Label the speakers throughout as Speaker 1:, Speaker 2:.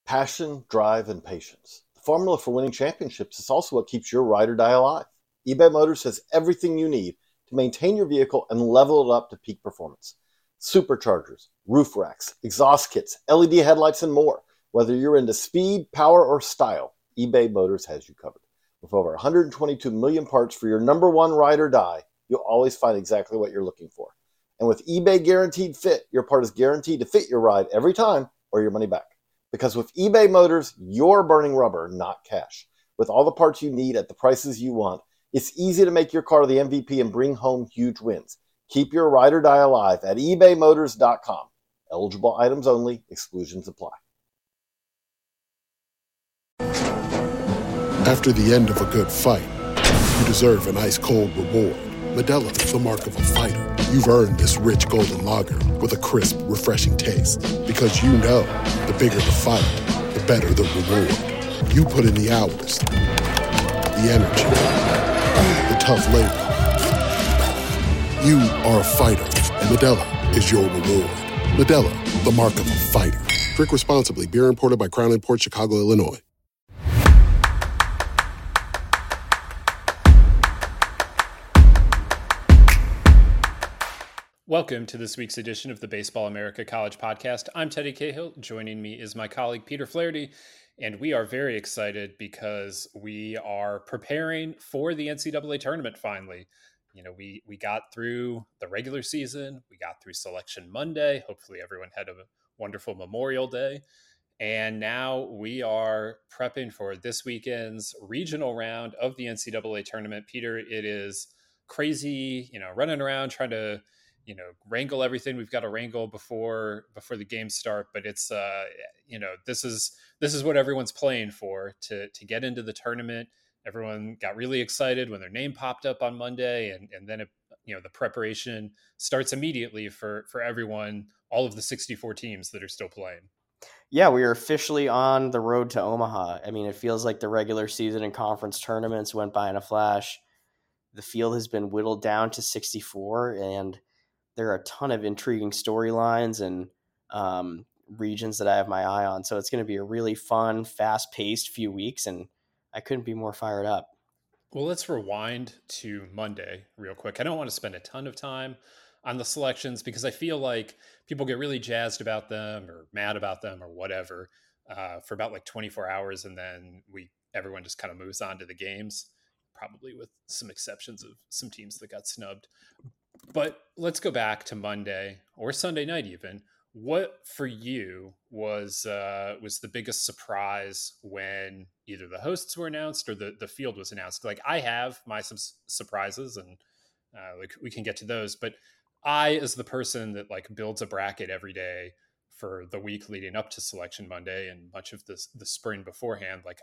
Speaker 1: Passion, drive, and patience. The formula for winning championships is also what keeps your ride or die alive. eBay Motors has everything you need to maintain your vehicle and level it up to peak performance. Superchargers, roof racks, exhaust kits, LED headlights, and more. Whether you're into speed, power, or style, eBay Motors has you covered. With over 122 million parts for your number one ride or die, you'll always find exactly what you're looking for. And with eBay Guaranteed Fit, your part is guaranteed to fit your ride every time or your money back. Because with eBay Motors, you're burning rubber, not cash. With all the parts you need at the prices you want, it's easy to make your car the MVP and bring home huge wins. Keep your ride or die alive at ebaymotors.com. Eligible items only. Exclusions apply.
Speaker 2: After the end of a good fight, you deserve an ice-cold reward. Modelo is the mark of a fighter. You've earned this rich golden lager with a crisp, refreshing taste. Because you know, the bigger the fight, the better the reward. You put in the hours, the energy, the tough labor. You are a fighter, and Modelo is your reward. Modelo, the mark of a fighter. Drink responsibly. Beer imported by Crown Imports, Chicago, Illinois.
Speaker 3: Welcome to this week's edition of the Baseball America College Podcast. I'm Teddy Cahill. Joining me is my colleague Peter Flaherty, and we are very excited because we are preparing for the NCAA tournament finally. You know, we got through the regular season, we got through Selection Monday. Hopefully everyone had a wonderful Memorial Day. And now we are prepping for this weekend's regional round of the NCAA tournament. Peter, it is crazy, running around trying to wrangle everything we've got to wrangle before the games start. But it's, this is what everyone's playing for to get into the tournament. Everyone got really excited when their name popped up on Monday, and then the preparation starts immediately for everyone, all of the 64 teams that are still playing.
Speaker 4: Yeah, we are officially on the road to Omaha. I mean, it feels like the regular season and conference tournaments went by in a flash. The field has been whittled down to 64, and there are a ton of intriguing storylines and regions that I have my eye on. So it's going to be a really fun, fast-paced few weeks, and I couldn't be more fired up.
Speaker 3: Well, let's rewind to Monday real quick. I don't want to spend a ton of time on the selections because I feel like people get really jazzed about them or mad about them or whatever for about like 24 hours, and then everyone just kind of moves on to the games, probably with some exceptions of some teams that got snubbed. But let's go back to Monday or Sunday night even. What for you was the biggest surprise when either the hosts were announced or the field was announced? Like, I have my some surprises, and we can get to those. But I, as the person that like builds a bracket every day for the week leading up to Selection Monday and much of the spring beforehand, like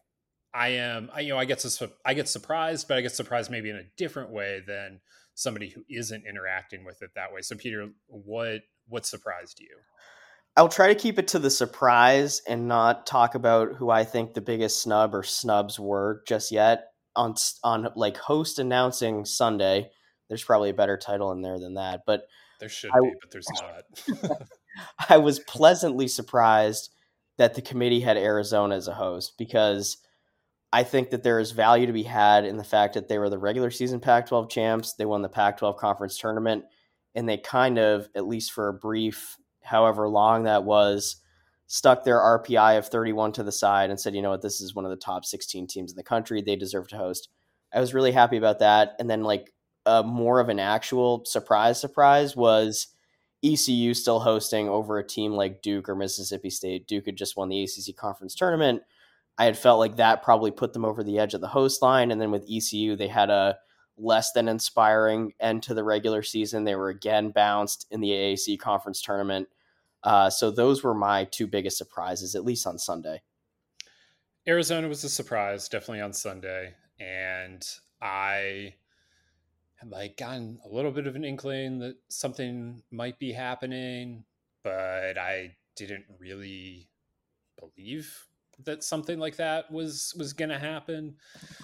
Speaker 3: I get surprised, but I get surprised maybe in a different way than somebody who isn't interacting with it that way. So Peter, what surprised you?
Speaker 4: I'll try to keep it to the surprise and not talk about who I think the biggest snub or snubs were just yet. On like host announcing Sunday, there's probably a better title in there than that, but
Speaker 3: there should be, but there's not.
Speaker 4: I was pleasantly surprised that the committee had Arizona as a host, because I think that there is value to be had in the fact that they were the regular season Pac-12 champs. They won the Pac-12 conference tournament, and they kind of, at least for a brief, however long that was, stuck their RPI of 31 to the side and said, you know what, this is one of the top 16 teams in the country. They deserve to host. I was really happy about that. And then like more of an actual surprise was ECU still hosting over a team like Duke or Mississippi State. Duke had just won the ACC conference tournament. I had felt like that probably put them over the edge of the host line. And then with ECU, they had a less than inspiring end to the regular season. They were again bounced in the AAC conference tournament. So those were my two biggest surprises, at least on Sunday.
Speaker 3: Arizona was a surprise, definitely on Sunday. And I had like gotten a little bit of an inkling that something might be happening, but I didn't really believe that something like that was going to happen.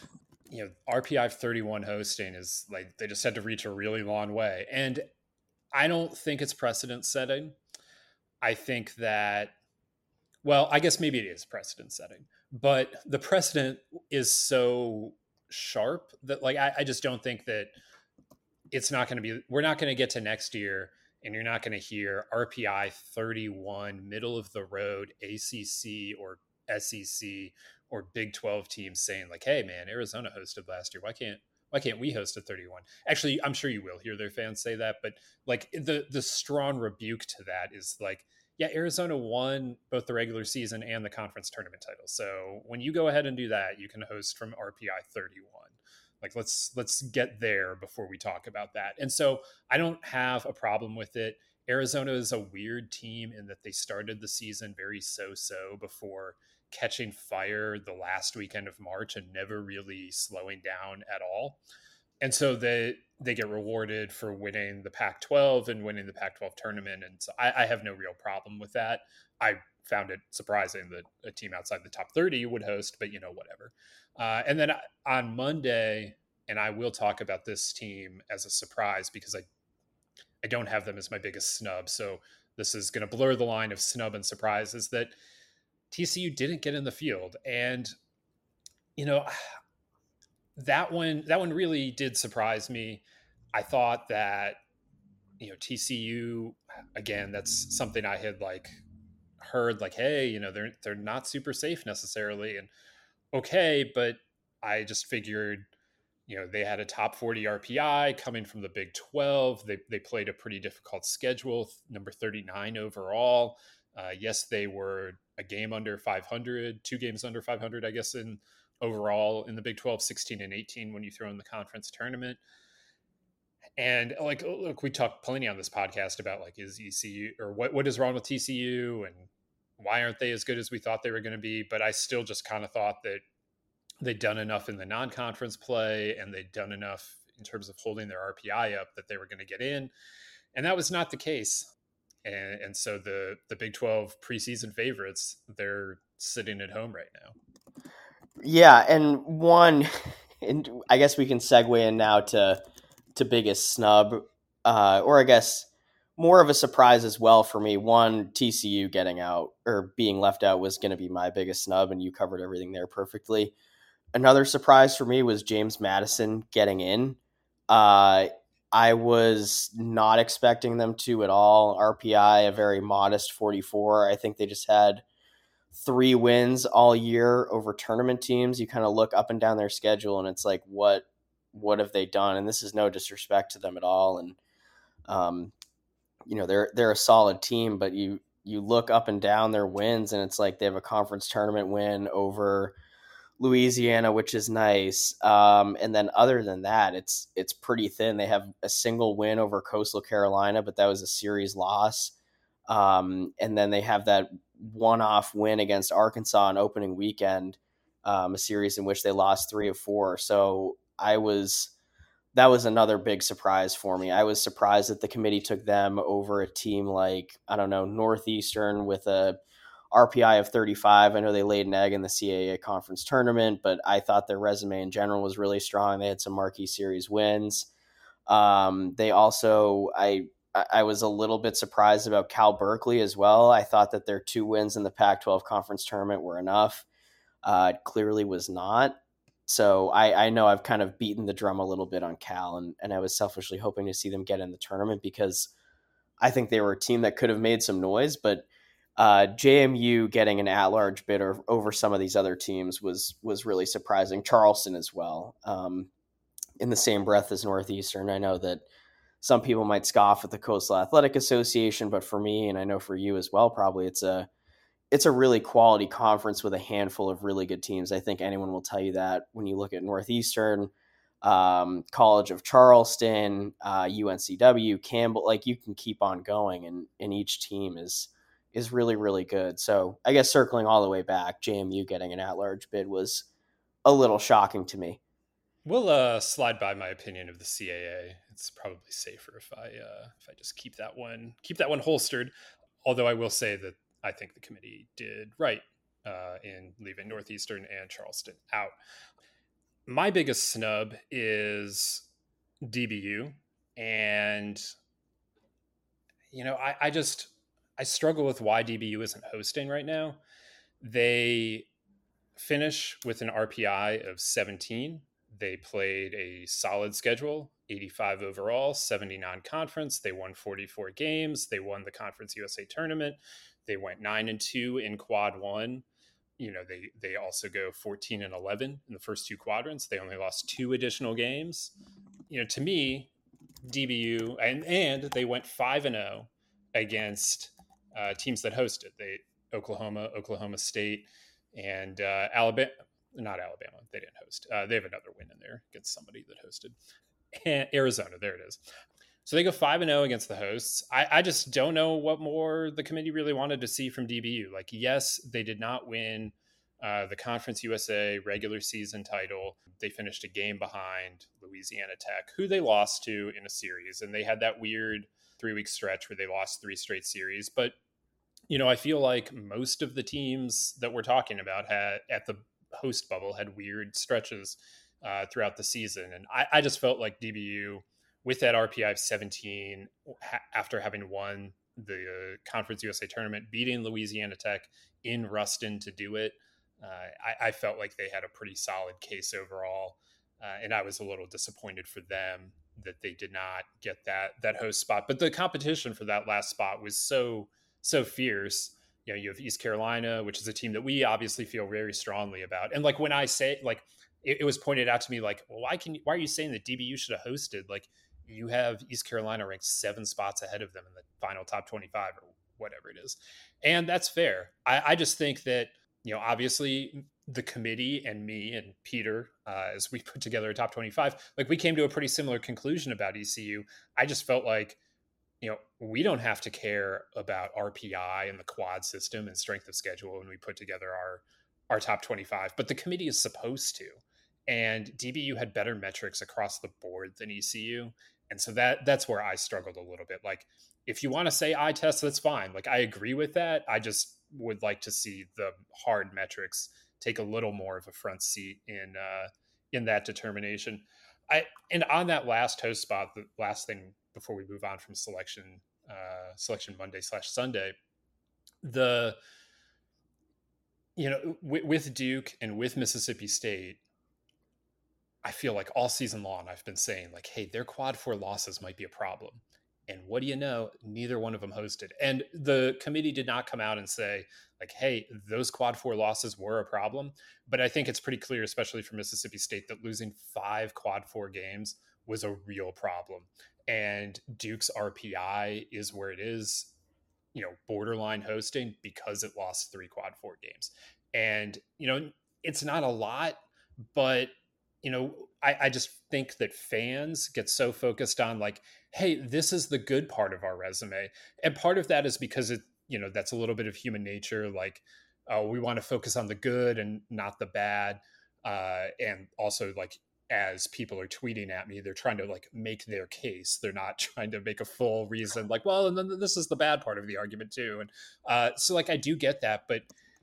Speaker 3: RPI 31 hosting is like, they just had to reach a really long way. And I don't think it's precedent setting. I think that Well, I guess maybe it is precedent setting, but the precedent is so sharp that like I just don't think that it's not going to be, we're not going to get to next year and you're not going to hear RPI 31 middle of the road ACC or SEC or Big 12 teams saying like, hey man, Arizona hosted last year, why can't we host a 31? Actually, I'm sure you will hear their fans say that, but like the strong rebuke to that is like, yeah, Arizona won both the regular season and the conference tournament title. So when you go ahead and do that, you can host from RPI 31. Like let's get there before we talk about that. And so I don't have a problem with it. Arizona is a weird team in that they started the season very so-so before catching fire the last weekend of March and never really slowing down at all. And so they get rewarded for winning the Pac-12 and winning the Pac-12 tournament. And so I have no real problem with that. I found it surprising that a team outside the top 30 would host, but whatever. And then on Monday, and I will talk about this team as a surprise because I don't have them as my biggest snub. So this is going to blur the line of snub and surprise, is that TCU didn't get in the field. And, that one really did surprise me. I thought that, TCU, again, that's something I had like heard like, hey, they're not super safe necessarily. And okay, but I just figured, they had a top 40 RPI coming from the Big 12. They played a pretty difficult schedule, number 39 overall. Yes, they were a game under 500, 2 games under 500, I guess, in overall in the Big 12, 16 and 18 when you throw in the conference tournament. And like, look, we talked plenty on this podcast about like, is ECU or what is wrong with TCU and why aren't they as good as we thought they were going to be? But I still just kind of thought that they'd done enough in the non-conference play and they'd done enough in terms of holding their RPI up that they were going to get in. And that was not the case. And so the Big 12 preseason favorites, they're sitting at home right now.
Speaker 4: Yeah, and I guess we can segue in now to biggest snub, or I guess more of a surprise as well for me. One, TCU getting out or being left out was going to be my biggest snub, and you covered everything there perfectly. Another surprise for me was James Madison getting in. I was not expecting them to at all. RPI, a very modest 44. I think they just had 3 wins all year over tournament teams. You kind of look up and down their schedule and it's like, what have they done? And this is no disrespect to them at all. And, they're a solid team, but you look up and down their wins and it's like they have a conference tournament win over Louisiana, which is nice. And then other than that, it's pretty thin. They have a single win over Coastal Carolina, but that was a series loss. And then they have that one-off win against Arkansas on opening weekend, a series in which they lost 3 of 4. So that was another big surprise for me. I was surprised that the committee took them over a team like, I don't know, Northeastern with a RPI of 35. I know they laid an egg in the CAA conference tournament, but I thought their resume in general was really strong. They had some marquee series wins. They also, I was a little bit surprised about Cal Berkeley as well. I thought that their 2 wins in the Pac-12 conference tournament were enough. It clearly was not. So I know I've kind of beaten the drum a little bit on Cal, and I was selfishly hoping to see them get in the tournament because I think they were a team that could have made some noise, but JMU getting an at-large bid over some of these other teams was really surprising. Charleston as well, in the same breath as Northeastern. I know that some people might scoff at the Coastal Athletic Association, but for me, and I know for you as well, probably it's a really quality conference with a handful of really good teams. I think anyone will tell you that when you look at Northeastern, College of Charleston, UNCW, Campbell, like you can keep on going, and each team is really, really good. So I guess circling all the way back, JMU getting an at-large bid was a little shocking to me.
Speaker 3: We'll slide by my opinion of the CAA. It's probably safer if I just keep that one holstered. Although I will say that I think the committee did right in leaving Northeastern and Charleston out. My biggest snub is DBU, and I struggle with why DBU isn't hosting right now. They finish with an RPI of 17. They played a solid schedule, 85 overall, 70 non-conference. They won 44 games. They won the Conference USA tournament. They went 9-2 in quad one. They also go 14-11 in the first two quadrants. They only lost 2 additional games. To me, DBU, and they went 5-0 against teams that hosted. Oklahoma State, and Alabama. Not Alabama. They didn't host. They have another win in there against somebody that hosted. And Arizona. There it is. So they go 5-0 against the hosts. I just don't know what more the committee really wanted to see from DBU. Like, yes, they did not win the Conference USA regular season title. They finished a game behind Louisiana Tech, who they lost to in a series. And they had that weird 3-week stretch where they lost 3 straight series. But, I feel like most of the teams that we're talking about at the host bubble had weird stretches throughout the season. And I just felt like DBU, with that RPI of 17, after having won the Conference USA tournament, beating Louisiana Tech in Ruston to do it, I felt like they had a pretty solid case overall. And I was a little disappointed for them that they did not get that host spot. But the competition for that last spot was so fierce. You have East Carolina, which is a team that we obviously feel very strongly about. And like when I say, like, it was pointed out to me, like, well, why are you saying that DBU should have hosted? Like, you have East Carolina ranked 7 spots ahead of them in the final top 25 or whatever it is. And that's fair. I just think that, obviously the committee and me and Peter, as we put together a top 25, like, we came to a pretty similar conclusion about ECU. I just felt like, we don't have to care about RPI and the quad system and strength of schedule when we put together our top 25, but the committee is supposed to. And DBU had better metrics across the board than ECU. And so that's where I struggled a little bit. Like, if you want to say eye test, that's fine. Like, I agree with that. I just would like to see the hard metrics take a little more of a front seat in that determination. And on that last host spot, the last thing before we move on from selection Monday/Sunday, with Duke and with Mississippi State, I feel like all season long I've been saying, like, hey, their quad 4 losses might be a problem. And what do you know? Neither one of them hosted. And the committee did not come out and say, like, hey, those quad 4 losses were a problem. But I think it's pretty clear, especially for Mississippi State, that losing 5 quad 4 games was a real problem. And Duke's RPI is where it is, borderline hosting, because it lost 3 quad 4 games. And, it's not a lot, but, I just think that fans get so focused on, like, hey, this is the good part of our resume. And part of that is because that's a little bit of human nature. Like, we want to focus on the good and not the bad. And also, like, as people are tweeting at me, they're trying to, like, make their case. They're not trying to make a full reason, like, well, and then this is the bad part of the argument too. And so, like, I do get that, but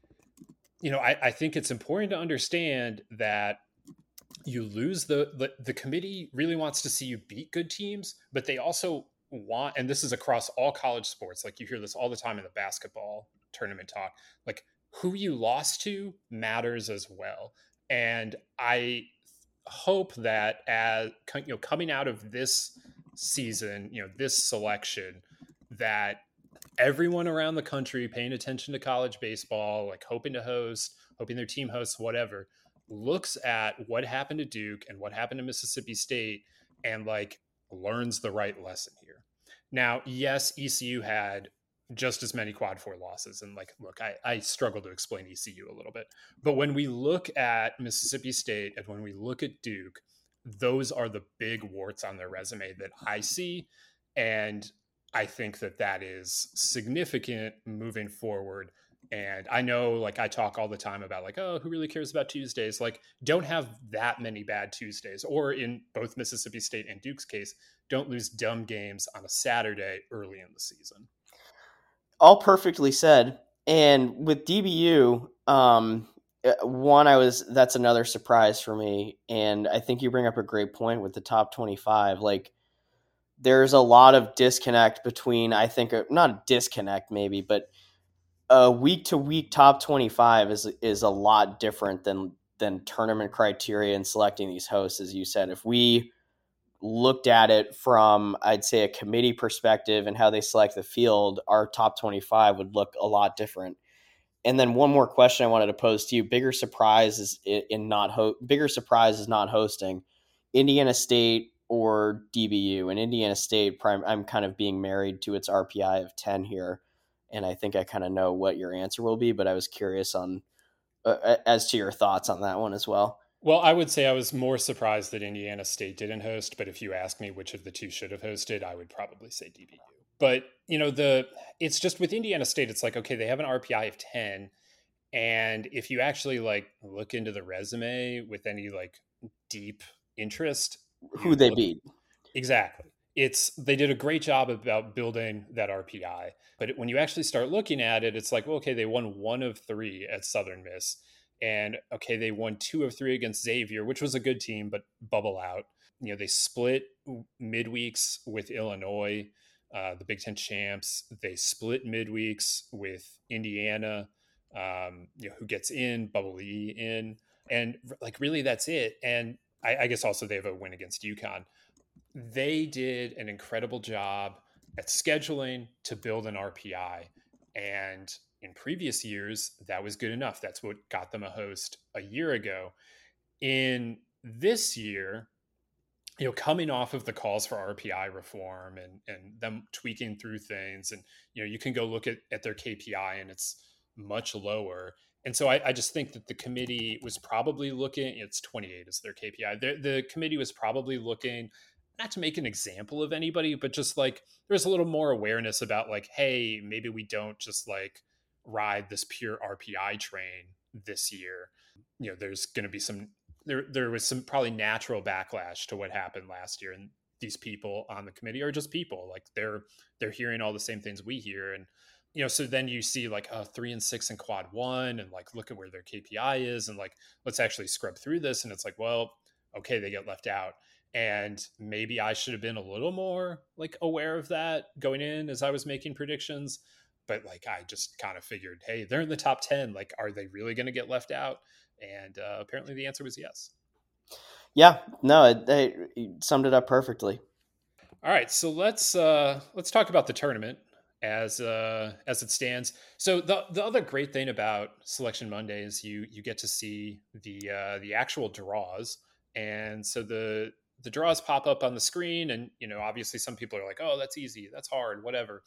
Speaker 3: I think it's important to understand that you lose the committee really wants to see you beat good teams, but they also want, and this is across all college sports, like, you hear this all the time in the basketball tournament talk, like, who you lost to matters as well. And I hope that as coming out of this season, this selection, that everyone around the country paying attention to college baseball, like, hoping their team hosts, whatever, looks at what happened to Duke and what happened to Mississippi State and, like, learns the right lesson here. Now, yes, ECU had just as many quad 4 losses. And, like, look, I struggle to explain ECU a little bit, but when we look at Mississippi State and when we look at Duke, those are the big warts on their resume that I see. And I think that is significant moving forward. And I know, like, I talk all the time about, like, oh, who really cares about Tuesdays? Like, don't have that many bad Tuesdays, or in both Mississippi State and Duke's case, don't lose dumb games on a Saturday early in the season.
Speaker 4: All perfectly said. And with DBU, that's another surprise for me. And I think you bring up a great point with the top 25. Like, there's a lot of disconnect between, I think, not a disconnect maybe, but a week to week top 25 is a lot different than tournament criteria and selecting these hosts, as you said. If we looked at it from, I'd say, a committee perspective and how they select the field, our top 25 would look a lot different. And then one more question I wanted to pose to you: bigger surprise is not hosting Indiana State or DBU. And Indiana State, I'm kind of being married to its RPI of 10 here, and I think I kind of know what your answer will be. But I was curious on as to your thoughts on that one as well.
Speaker 3: Well, I would say I was more surprised that Indiana State didn't host, but if you ask me which of the two should have hosted, I would probably say DBU. But, it's just with Indiana State, it's like, okay, they have an RPI of 10. And if you actually like look into the resume with any like deep interest,
Speaker 4: who they beat.
Speaker 3: Exactly. They did a great job about building that RPI. But when you actually start looking at it, it's like, well, okay, they won 1 of 3 at Southern Miss. And okay, they won 2 of 3 against Xavier, which was a good team, but bubble out. They split midweeks with Illinois, the Big Ten champs. They split midweeks with Indiana, who gets in, Bubble E in. And like, really, that's it. And I guess also they have a win against UConn. They did an incredible job at scheduling to build an RPI. And in previous years, that was good enough. That's what got them a host a year ago. In this year, coming off of the calls for RPI reform and them tweaking through things, and, you can go look at their KPI and it's much lower. And so I just think that the committee was probably looking, it's 28 is their KPI. The committee was probably looking not to make an example of anybody, but just like there's a little more awareness about like, hey, maybe we don't just like ride this pure RPI train this year. There's going to be there was some probably natural backlash to what happened last year. And these people on the committee are just people, like they're hearing all the same things we hear. And, so then you see like 3-6 in quad 1 and like, look at where their KPI is. And like, let's actually scrub through this. And it's like, well, okay, they get left out. And maybe I should have been a little more like aware of that going in as I was making predictions. But like, I just kind of figured, hey, they're in the top 10. Like, are they really going to get left out? And apparently the answer was yes.
Speaker 4: Yeah, no, they summed it up perfectly.
Speaker 3: All right, so let's talk about the tournament as it stands. So the other great thing about Selection Monday is you get to see the actual draws, and so the draws pop up on the screen, and obviously some people are like, oh, that's easy, that's hard, whatever.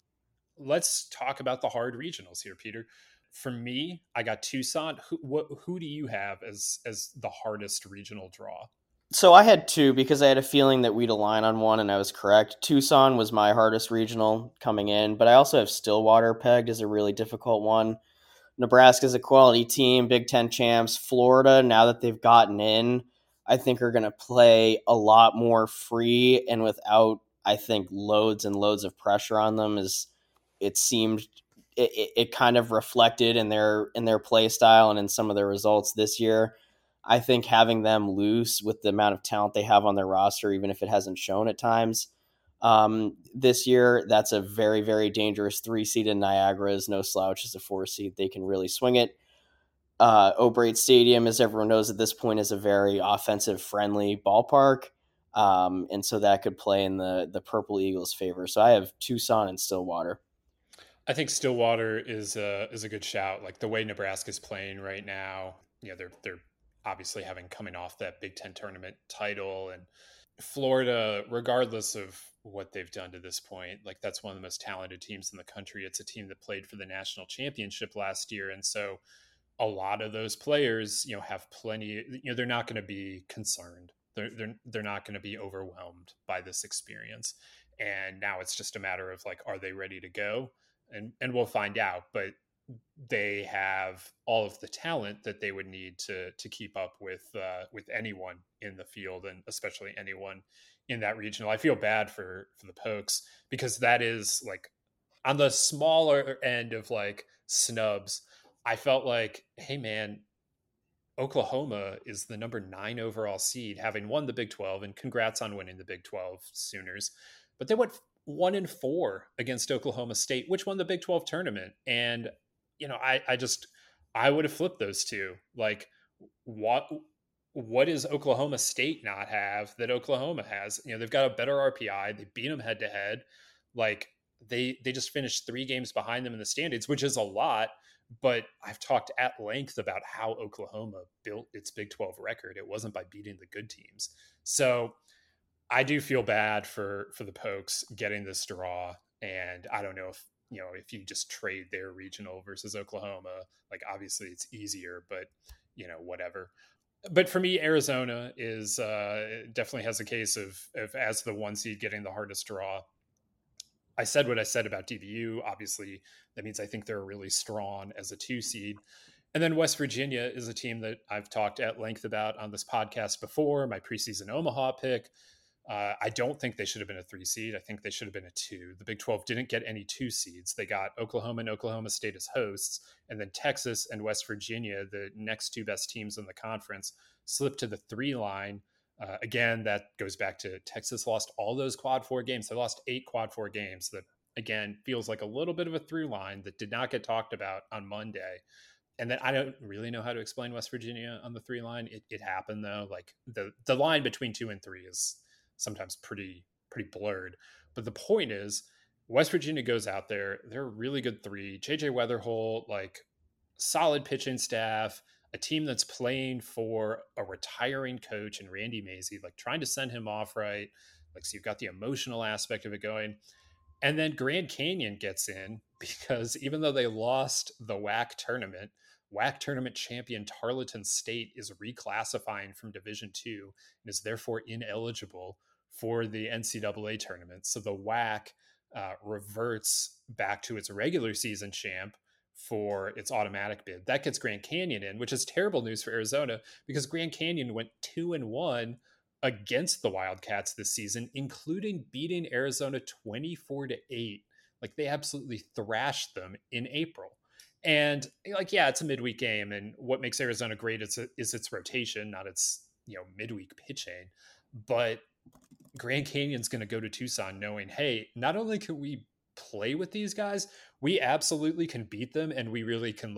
Speaker 3: Let's talk about the hard regionals here, Peter. For me, I got Tucson. Who do you have as the hardest regional draw?
Speaker 4: So I had 2 because I had a feeling that we'd align on one, and I was correct. Tucson was my hardest regional coming in, but I also have Stillwater pegged as a really difficult one. Nebraska's a quality team, Big Ten champs. Florida, now that they've gotten in, I think are going to play a lot more free and without, I think, loads and loads of pressure on them. As it seemed, it kind of reflected in their play style and in some of their results this year. I think having them loose with the amount of talent they have on their roster, even if it hasn't shown at times this year, that's a very, very dangerous 3 seed in Niagara is no slouch as a 4 seed. They can really swing it. O'Brien Stadium, as everyone knows at this point, is a very offensive friendly ballpark. And so that could play in the Purple Eagles' favor. So I have Tucson and Stillwater.
Speaker 3: I think Stillwater is a good shout. Like the way Nebraska's playing right now, they're obviously coming off that Big Ten tournament title, and Florida, regardless of what they've done to this point, like that's one of the most talented teams in the country. It's a team that played for the national championship last year. And so a lot of those players, have plenty, they're not going to be concerned. They're not going to be overwhelmed by this experience. And now it's just a matter of like, are they ready to go? And we'll find out. But they have all of the talent that they would need to keep up with anyone in the field, and especially anyone in that regional. I feel bad for the Pokes, because that is like on the smaller end of like snubs. I felt like, hey man, Oklahoma is the number 9 overall seed, having won the Big 12, and congrats on winning the Big 12 Sooners. But they went 1-4 against Oklahoma State, which won the Big 12 tournament. And I would have flipped those two. Like, what does Oklahoma State not have that Oklahoma has? They've got a better RPI. They beat them head to head. Like, they just finished 3 games behind them in the standings, which is a lot. But I've talked at length about how Oklahoma built its Big 12 record. It wasn't by beating the good teams. So I do feel bad for the Pokes getting this draw. And I don't know if you just trade their regional versus Oklahoma, like, obviously it's easier, but whatever. But for me, Arizona is definitely has a case of as the 1 seed getting the hardest draw. I said what I said about DBU. Obviously, that means I think they're really strong as a 2 seed. And then West Virginia is a team that I've talked at length about on this podcast before, my preseason Omaha pick. I don't think they should have been a 3 seed. I think they should have been a 2. The Big 12 didn't get any 2 seeds. They got Oklahoma and Oklahoma State as hosts, and then Texas and West Virginia, the next 2 best teams in the conference, slipped to the 3 line. Again, that goes back to Texas lost all those quad 4 games. They lost 8 quad 4 games. That, again, feels like a little bit of a through line that did not get talked about on Monday. And then I don't really know how to explain West Virginia on the 3 line. It happened, though. Like, the line between 2 and 3 is sometimes pretty blurred. But the point is, West Virginia goes out there. They're a really good 3. JJ Weatherholt, like, solid pitching staff, a team that's playing for a retiring coach and Randy Mazey, like, trying to send him off right. Like, so you've got the emotional aspect of it going. And then Grand Canyon gets in because even though they lost the WAC tournament champion Tarleton State is reclassifying from Division II and is therefore ineligible for the NCAA tournament. So the WAC reverts back to its regular season champ for its automatic bid. That gets Grand Canyon in, which is terrible news for Arizona because Grand Canyon went 2-1 against the Wildcats this season, including beating Arizona 24-8. Like, they absolutely thrashed them in April. And, like, yeah, it's a midweek game, and what makes Arizona great is its rotation, not its midweek pitching. But Grand Canyon's going to go to Tucson knowing, hey, not only can we play with these guys, we absolutely can beat them, and we really can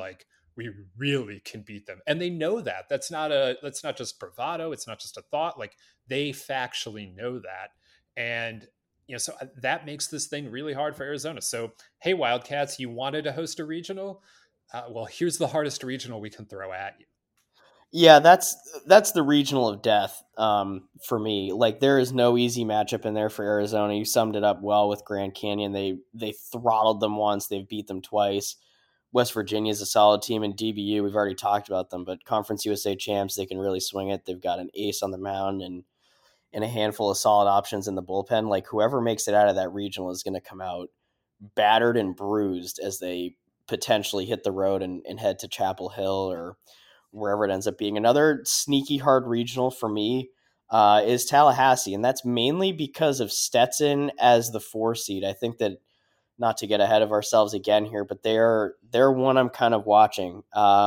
Speaker 3: beat them. And they know that. That's not just bravado. It's not just a thought. Like, they factually know that. And so that makes this thing really hard for Arizona. So, hey, Wildcats, you wanted to host a regional? Well, here's the hardest regional we can throw at you.
Speaker 4: Yeah, that's the regional of death for me. Like, there is no easy matchup in there for Arizona. You summed it up well with Grand Canyon. They throttled them once. They've beat them twice. West Virginia is a solid team, and DBU, we've already talked about them, but Conference USA champs, they can really swing it. They've got an ace on the mound and a handful of solid options in the bullpen. Like, whoever makes it out of that regional is going to come out battered and bruised as they potentially hit the road and head to Chapel Hill or wherever it ends up being. Another sneaky hard regional for me is Tallahassee, and that's mainly because of Stetson as the 4 seed. I think that, not to get ahead of ourselves again here, but they're one I'm kind of watching.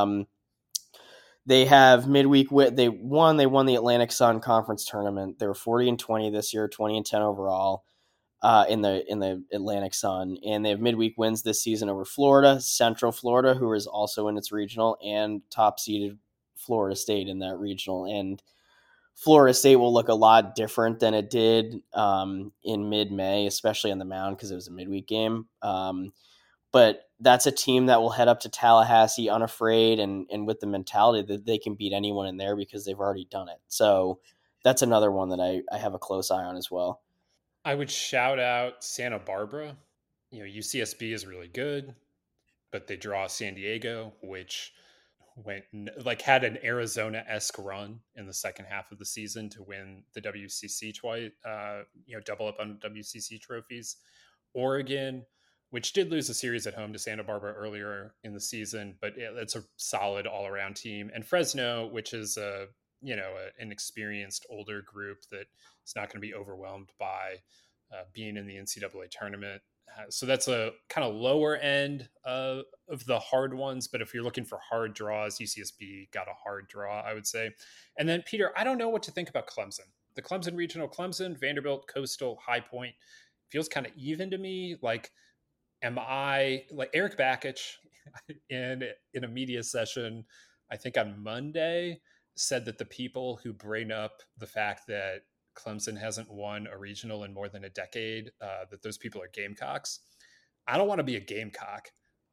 Speaker 4: They have midweek. They won the Atlantic Sun Conference tournament. They were 40-20 this year, 20-10 overall in the Atlantic Sun, and they have midweek wins this season over Florida, Central Florida, who is also in its regional, and top seeded Florida State in that regional. And Florida State will look a lot different than it did in mid-May, especially on the mound because it was a midweek game. But that's a team that will head up to Tallahassee unafraid and with the mentality that they can beat anyone in there because they've already done it. So that's another one that I have a close eye on as well.
Speaker 3: I would shout out Santa Barbara. UCSB is really good, but they draw San Diego, which had an Arizona-esque run in the second half of the season to win the WCC twice, double up on WCC trophies. Oregon, which did lose a series at home to Santa Barbara earlier in the season, but it's a solid all-around team. And Fresno, which is an experienced older group that is not going to be overwhelmed by being in the NCAA tournament. So that's a kind of lower end of the hard ones. But if you're looking for hard draws, UCSB got a hard draw, I would say. And then, Peter, I don't know what to think about Clemson. The Clemson regional, Clemson, Vanderbilt, Coastal, High Point feels kind of even to me. Like, am I like Eric Bakich? in a media session, I think on Monday, said that the people who bring up the fact that Clemson hasn't won a regional in more than a decade, that those people are Gamecocks. I don't want to be a Gamecock.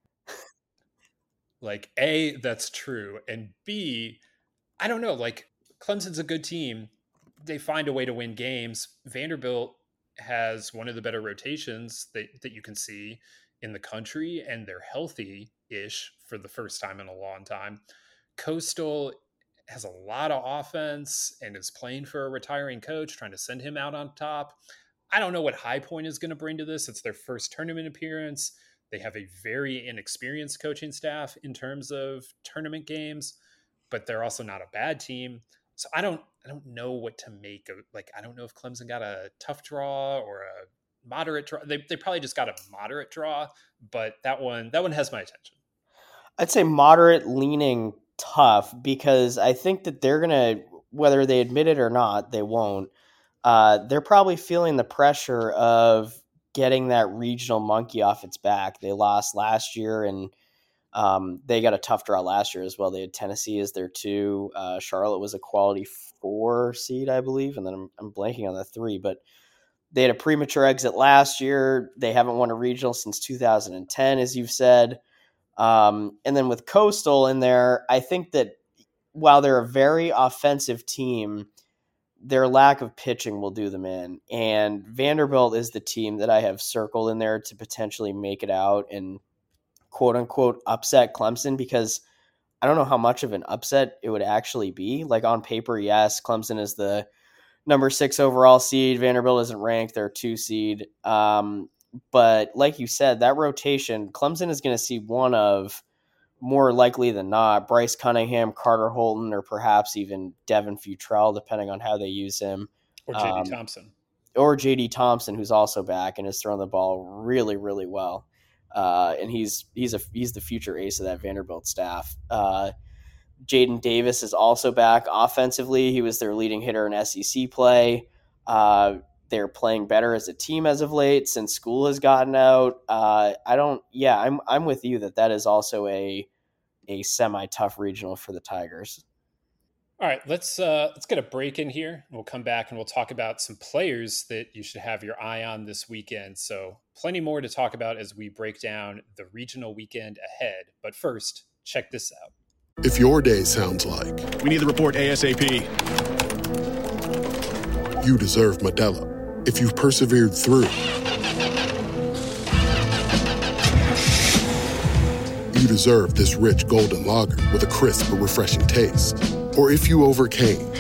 Speaker 3: Like, A, that's true. And B, I don't know. Like, Clemson's a good team. They find a way to win games. Vanderbilt has one of the better rotations that you can see in the country, and they're healthy-ish for the first time in a long time. Coastal has a lot of offense and is playing for a retiring coach, trying to send him out on top. I don't know what High Point is going to bring to this. It's their first tournament appearance. They have a very inexperienced coaching staff in terms of tournament games, but they're also not a bad team. So I don't know what to make of. Like, I don't know if Clemson got a tough draw or a moderate draw. They probably just got a moderate draw, but that one has my attention.
Speaker 4: I'd say moderate leaning tough, because I think that they're gonna, whether they admit it or not, they won't. They're probably feeling the pressure of getting that regional monkey off its back. They lost last year, and they got a tough draw last year as well. They had Tennessee as their 2. Charlotte was a quality 4 seed, I believe, and then I'm blanking on the 3. But they had a premature exit last year. They haven't won a regional since 2010, as you've said. And then with Coastal in there, I think that while they're a very offensive team, their lack of pitching will do them in. And Vanderbilt is the team that I have circled in there to potentially make it out and quote unquote upset Clemson, because I don't know how much of an upset it would actually be. Like, on paper, yes, Clemson is the number 6 overall seed. Vanderbilt isn't ranked. They're a 2 seed. But like you said, that rotation, Clemson is going to see one of, more likely than not, Bryce Cunningham, Carter Holton, or perhaps even Devin Futrell, depending on how they use him.
Speaker 3: Or J.D. Thompson.
Speaker 4: Or J.D. Thompson, who's also back and has thrown the ball really, really well. And he's the future ace of that Vanderbilt staff. Jaden Davis is also back offensively. He was their leading hitter in SEC play. They're playing better as a team as of late since school has gotten out. I'm with you that is also a semi-tough regional for the Tigers.
Speaker 3: All right, let's get a break in here. We'll come back and we'll talk about some players that you should have your eye on this weekend. So plenty more to talk about as we break down the regional weekend ahead. But first, check this out.
Speaker 2: If your day sounds like,
Speaker 5: we need the report ASAP,
Speaker 2: you deserve Modelo. If you've persevered through, you deserve this rich golden lager with a crisp but refreshing taste. Or if you overcame,
Speaker 6: 2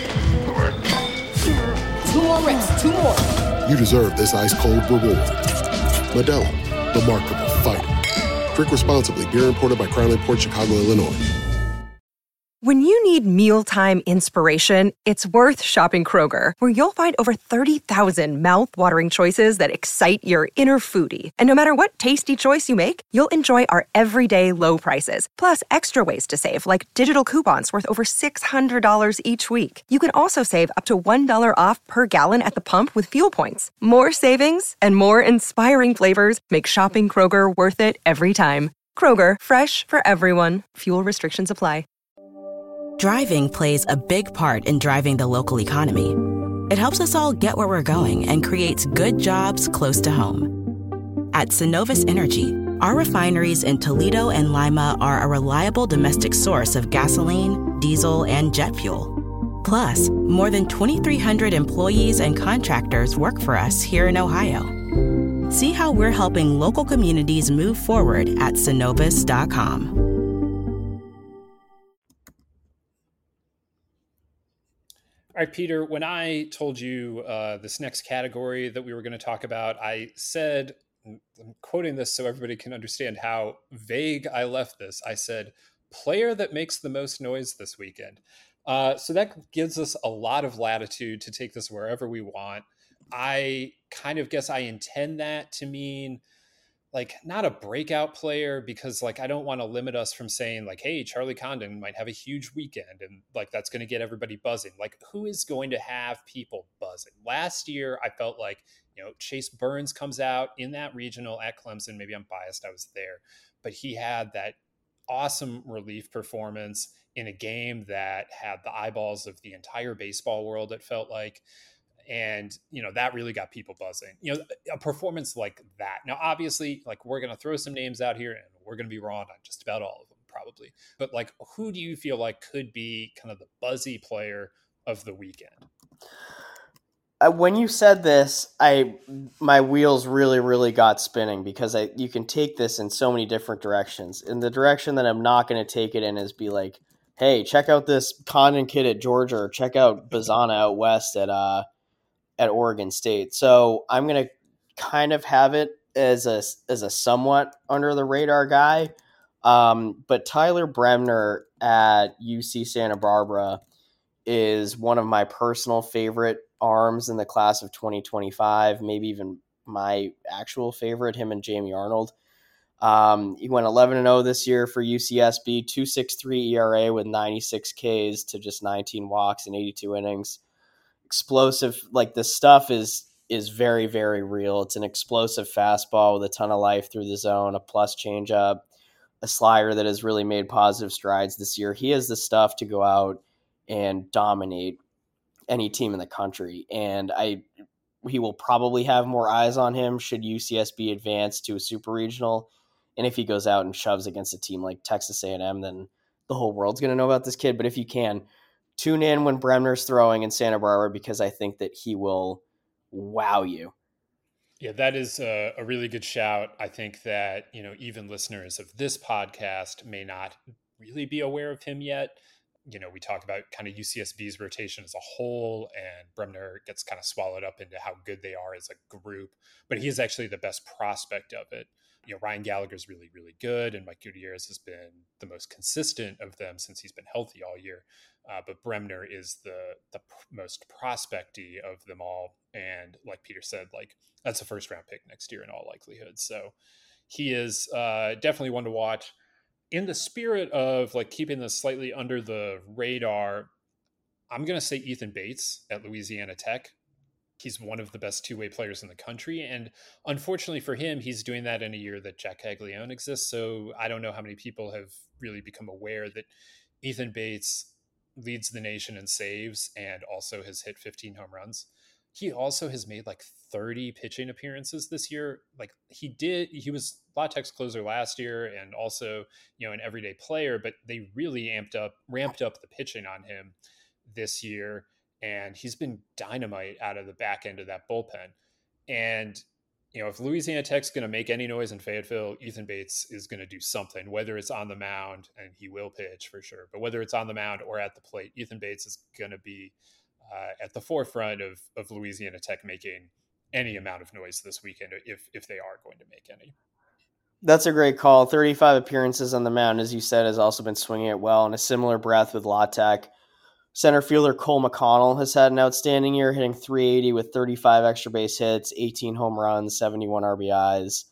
Speaker 6: more reps, 2 more.
Speaker 2: You deserve this ice-cold reward. Modelo, the mark of a fighter. Drink responsibly. Beer imported by Crown Port Chicago, Illinois.
Speaker 7: When you need mealtime inspiration, it's worth shopping Kroger, where you'll find over 30,000 mouth-watering choices that excite your inner foodie. And no matter what tasty choice you make, you'll enjoy our everyday low prices, plus extra ways to save, like digital coupons worth over $600 each week. You can also save up to $1 off per gallon at the pump with fuel points. More savings and more inspiring flavors make shopping Kroger worth it every time. Kroger, fresh for everyone. Fuel restrictions apply.
Speaker 8: Driving plays a big part in driving the local economy. It helps us all get where we're going and creates good jobs close to home. At Synovus Energy, our refineries in Toledo and Lima are a reliable domestic source of gasoline, diesel, and jet fuel. Plus, more than 2,300 employees and contractors work for us here in Ohio. See how we're helping local communities move forward at Synovus.com.
Speaker 3: All right, Peter, when I told you this next category that we were going to talk about, I said, I'm quoting this so everybody can understand how vague I left this. I said, player that makes the most noise this weekend. So that gives us a lot of latitude to take this wherever we want. I kind of guess I intend that to mean like not a breakout player, because like I don't want to limit us from saying like, hey, Charlie Condon might have a huge weekend and like that's going to get everybody buzzing. Like, who is going to have people buzzing? Last year I felt like, Chase Burns comes out in that regional at Clemson. Maybe I'm biased, I was there, but he had that awesome relief performance in a game that had the eyeballs of the entire baseball world, it felt like. And, that really got people buzzing. A performance like that. Now, obviously, like, we're going to throw some names out here and we're going to be wrong on just about all of them, probably. But, like, who do you feel like could be kind of the buzzy player of the weekend?
Speaker 4: When you said this, my wheels really, really got spinning, because you can take this in so many different directions. And the direction that I'm not going to take it in is be like, hey, check out this Condon kid at Georgia, or check out Bazana out west at Oregon State. So I'm going to kind of have it as a somewhat under the radar guy. But Tyler Bremner at UC Santa Barbara is one of my personal favorite arms in the class of 2025, maybe even my actual favorite, him and Jamie Arnold. He went 11-0 this year for UCSB, 2.63 ERA with 96 Ks to just 19 walks in 82 innings. Explosive, like, the stuff is very, very real. It's an explosive fastball with a ton of life through the zone, a plus changeup, a slider that has really made positive strides this year. He has the stuff to go out and dominate any team in the country. And he will probably have more eyes on him should UCSB advance to a super regional. And if he goes out and shoves against a team like Texas A&M, then the whole world's going to know about this kid. But if you can, tune in when Bremner's throwing in Santa Barbara, because I think that he will wow you.
Speaker 3: Yeah, that is a really good shout. I think that, even listeners of this podcast may not really be aware of him yet. We talk about kind of UCSB's rotation as a whole, and Bremner gets kind of swallowed up into how good they are as a group, but he is actually the best prospect of it. Ryan Gallagher's really, really good, and Mike Gutierrez has been the most consistent of them since he's been healthy all year. But Bremner is the most prospecty of them all. And like Peter said, like, that's a first round pick next year in all likelihood. So he is definitely one to watch. In the spirit of, like, keeping this slightly under the radar, I'm going to say Ethan Bates at Louisiana Tech. He's one of the best two-way players in the country. And unfortunately for him, he's doing that in a year that Jack Caglione exists. So I don't know how many people have really become aware that Ethan Bates leads the nation in saves and also has hit 15 home runs. He also has made like 30 pitching appearances this year. Like, he was La Tech's closer last year and also, an everyday player, but they really ramped up the pitching on him this year. And he's been dynamite out of the back end of that bullpen. And, if Louisiana Tech's going to make any noise in Fayetteville, Ethan Bates is going to do something, whether it's on the mound, and he will pitch for sure, but whether it's on the mound or at the plate, Ethan Bates is going to be at the forefront of Louisiana Tech making any amount of noise this weekend, if they are going to make any.
Speaker 4: That's a great call. 35 appearances on the mound, as you said, has also been swinging it well. In a similar breath with La Tech, center fielder Cole McConnell has had an outstanding year, hitting .380 with 35 extra base hits, 18 home runs, 71 RBIs.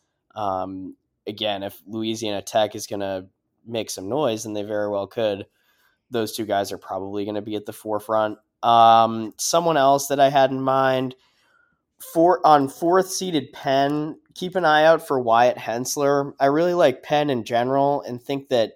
Speaker 4: Again, if Louisiana Tech is going to make some noise, and they very well could, those two guys are probably going to be at the forefront. Someone else that I had in mind, on fourth-seeded Penn, keep an eye out for Wyatt Hensler. I really like Penn in general and think that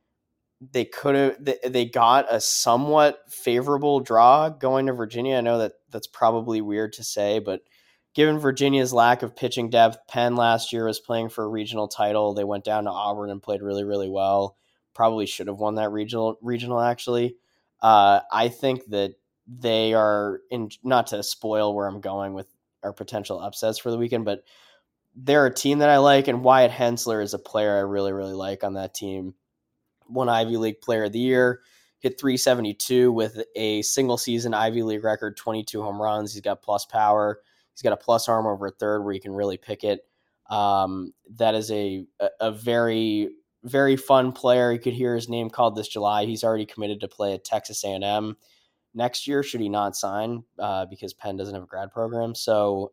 Speaker 4: they got a somewhat favorable draw going to Virginia. I know that that's probably weird to say, but given Virginia's lack of pitching depth, Penn last year was playing for a regional title. They went down to Auburn and played really, really well. Probably should have won that regional actually. I think that they are, not to spoil where I'm going with our potential upsets for the weekend, but they're a team that I like, and Wyatt Hensler is a player I really, really like on that team. Won Ivy League Player of the Year, hit .372 with a single season Ivy League record, 22 home runs. He's got plus power. He's got a plus arm over at third where he can really pick it. That is a very, very fun player. You could hear his name called this July. He's already committed to play at Texas A&M next year, should he not sign, because Penn doesn't have a grad program. So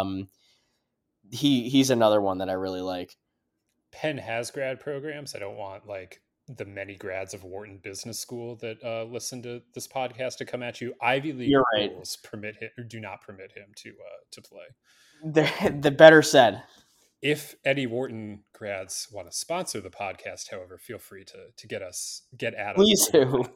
Speaker 4: he's another one that I really like.
Speaker 3: Penn has grad programs. I don't want like the many grads of Wharton Business School that listen to this podcast to come at you. Ivy League rules permit him or do not permit him to play.
Speaker 4: The better said.
Speaker 3: If Eddie Wharton grads want to sponsor the podcast, however, feel free to get at us.
Speaker 4: Please do.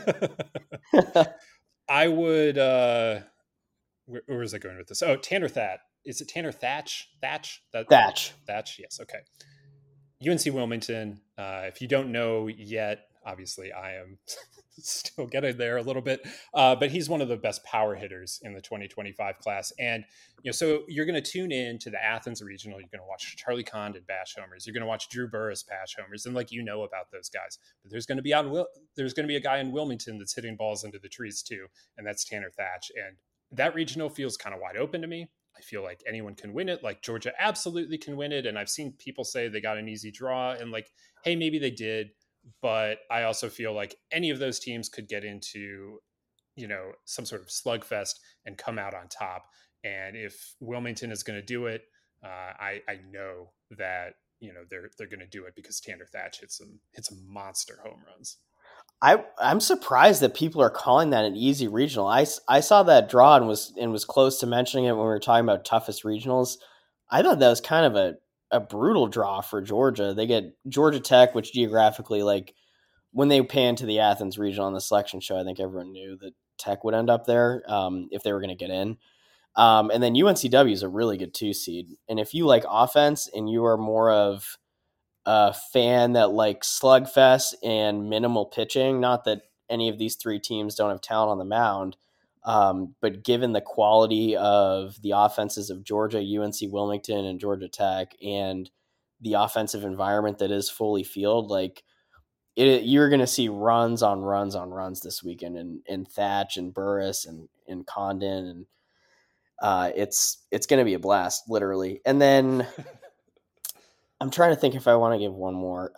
Speaker 3: I would. Where was I going with this? Oh, Tanner Thatch. Is it Tanner Thatch? Thatch. Yes. Okay. UNC Wilmington. If you don't know yet, obviously I am still getting there a little bit, but he's one of the best power hitters in the 2025 class. And, so you're going to tune in to the Athens Regional. You're going to watch Charlie Condon bash homers. You're going to watch Drew Burress bash homers. And about those guys, but there's going to be a guy in Wilmington that's hitting balls into the trees too. And that's Tanner Thatch. And that regional feels kind of wide open to me. I feel like anyone can win it. Like Georgia absolutely can win it. And I've seen people say they got an easy draw and hey, maybe they did. But I also feel like any of those teams could get into, some sort of slugfest and come out on top. And if Wilmington is going to do it, I know that, they're going to do it because Tanner Thatch hits some monster home runs.
Speaker 4: I'm surprised that people are calling that an easy regional. I saw that draw and was close to mentioning it when we were talking about toughest regionals. I thought that was kind of a brutal draw for Georgia. They get Georgia Tech, which geographically, when they pan to the Athens regional on the selection show, I think everyone knew that Tech would end up there if they were going to get in. And then UNCW is a really good 2 seed. And if you like offense and you are more of a fan that likes slugfest and minimal pitching, not that any of these 3 teams don't have talent on the mound, but given the quality of the offenses of Georgia, UNC Wilmington, and Georgia Tech, and the offensive environment that is Foley Field, you're going to see runs on runs on runs this weekend in Thatch and Burress and Condon, and it's going to be a blast, literally. And then I'm trying to think if I want to give one more.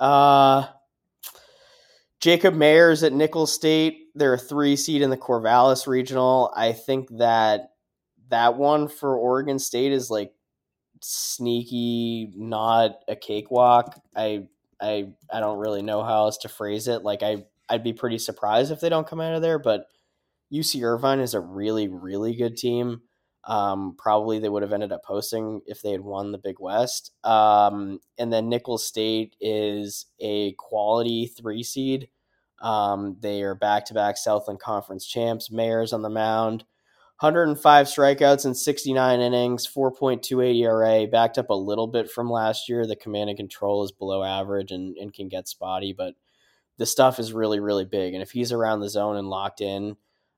Speaker 4: Jacob Mayers at Nicholls State. They're a 3 seed in the Corvallis Regional. I think that one for Oregon State is sneaky, not a cakewalk. I don't really know how else to phrase it. I'd be pretty surprised if they don't come out of there, but UC Irvine is a really, really good team. Probably they would have ended up hosting if they had won the Big West. And then Nicholls State is a quality 3 seed. They are back-to-back Southland Conference champs. Mayers on the mound, 105 strikeouts in 69 innings, 4.28 ERA, backed up a little bit from last year. The command and control is below average and can get spotty, but the stuff is really, really big. And if he's around the zone and locked in,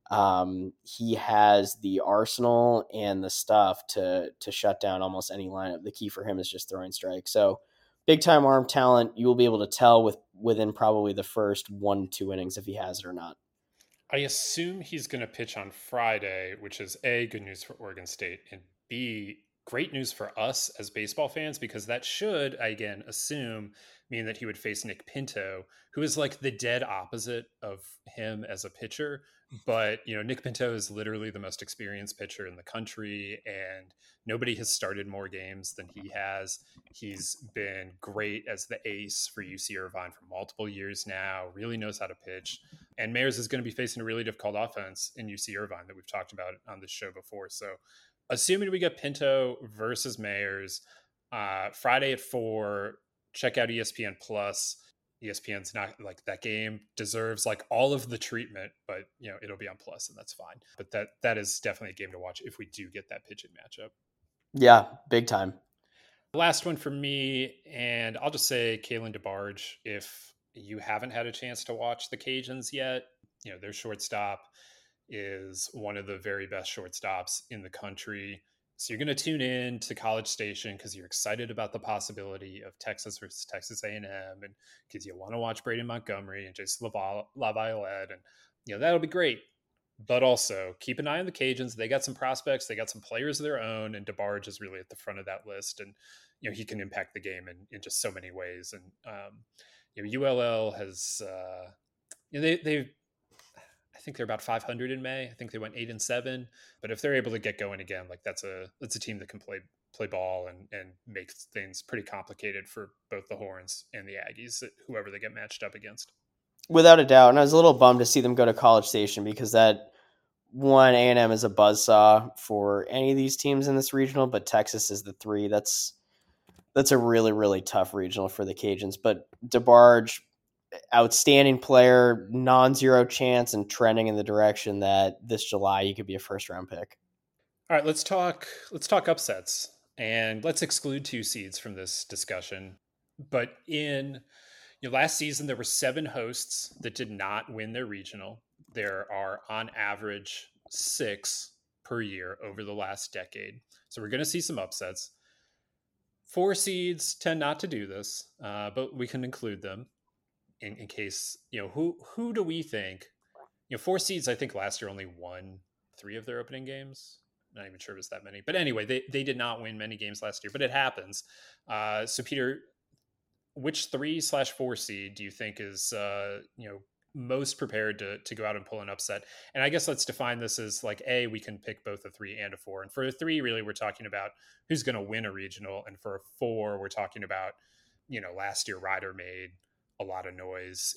Speaker 4: he has the arsenal and the stuff to shut down almost any lineup. The key for him is just throwing strikes. So big time arm talent. You will be able to tell within probably the first 1-2 innings if he has it or not.
Speaker 3: I assume he's going to pitch on Friday, which is A, good news for Oregon State, and B, great news for us as baseball fans, because that should, I again assume, mean that he would face Nick Pinto, who is the dead opposite of him as a pitcher. But, Nick Pinto is literally the most experienced pitcher in the country, and nobody has started more games than he has. He's been great as the ace for UC Irvine for multiple years now, really knows how to pitch. And Mayers is going to be facing a really difficult offense in UC Irvine that we've talked about on this show before. So assuming we get Pinto versus Mayers Friday at 4, check out ESPN Plus. ESPN's not that game deserves all of the treatment, but it'll be on Plus and that's fine. But that is definitely a game to watch if we do get that pitching matchup.
Speaker 4: Yeah, big time.
Speaker 3: Last one for me, and I'll just say Kalen DeBarge. If you haven't had a chance to watch the Cajuns yet, their shortstop is one of the very best shortstops in the country. So you're going to tune in to College Station because you're excited about the possibility of Texas versus Texas A&M, and because you want to watch Braden Montgomery and Jason LaViolette, and that'll be great. But also keep an eye on the Cajuns. They got some prospects, they got some players of their own, and DeBarge is really at the front of that list, and he can impact the game in just so many ways. And ULL has they've. I think they're about 500 in May. I think they went 8-7. But if they're able to get going again, that's a team that can play ball and make things pretty complicated for both the Horns and the Aggies, whoever they get matched up against.
Speaker 4: Without a doubt. And I was a little bummed to see them go to College Station because that one, A&M is a buzzsaw for any of these teams in this regional, but Texas is the 3. That's a really, really tough regional for the Cajuns. But DeBarge, outstanding player, non-zero chance, and trending in the direction that this July he could be a first-round pick.
Speaker 3: All right, let's talk upsets, and let's exclude 2 seeds from this discussion. But in last season, there were 7 hosts that did not win their regional. There are, on average, 6 per year over the last decade. So we're going to see some upsets. 4 seeds tend not to do this, but we can include them in case, who do we think, 4 seeds, I think last year only won 3 of their opening games. Not even sure it was that many. But anyway, they did not win many games last year, but it happens. So Peter, which 3/4 seed do you think is, most prepared to go out and pull an upset? And I guess let's define this as like, we can pick both a 3 and a 4. And for a 3, really, we're talking about who's going to win a regional. And for a 4, we're talking about, last year Rider made a lot of noise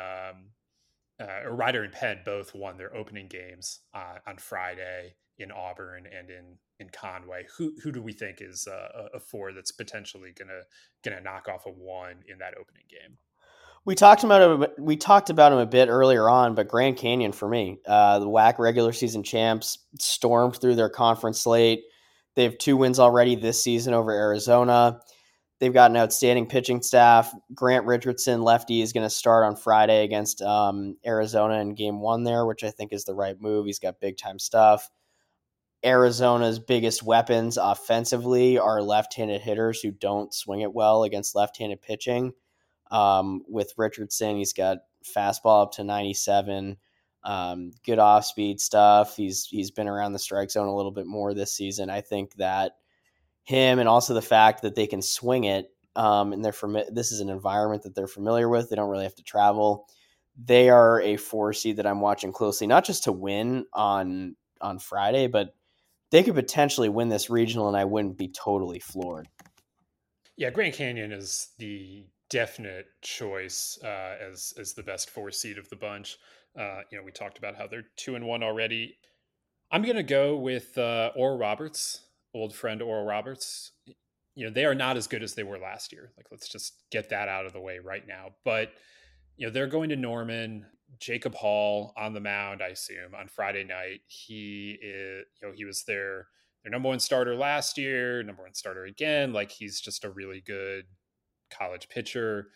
Speaker 3: or Rider and Penn both won their opening games on Friday in Auburn and in Conway. Who do we think is a 4 that's potentially gonna knock off a 1 in that opening game?
Speaker 4: We talked about him a bit earlier on, but Grand Canyon for me, the WAC regular season champs stormed through their conference slate. They have 2 wins already this season over Arizona. They've got an outstanding pitching staff. Grant Richardson, lefty, is going to start on Friday against Arizona in game 1 there, which I think is the right move. He's got big time stuff. Arizona's biggest weapons offensively are left-handed hitters who don't swing it well against left-handed pitching. With Richardson, he's got fastball up to 97, good off-speed stuff. He's been around the strike zone a little bit more this season. I think that him, and also the fact that they can swing it, and this is an environment that they're familiar with. They don't really have to travel. They are a 4 seed that I'm watching closely, not just to win on Friday, but they could potentially win this regional, and I wouldn't be totally floored.
Speaker 3: Yeah, Grand Canyon is the definite choice as the best 4 seed of the bunch. We talked about how they're 2-1 already. I'm going to go with Oral Roberts, old friend Oral Roberts. They are not as good as they were last year. Like, let's just get that out of the way right now. But, they're going to Norman. Jacob Hall on the mound, I assume, on Friday night. He is, he was their number 1 starter last year, number 1 starter again. Like, he's just a really good college pitcher.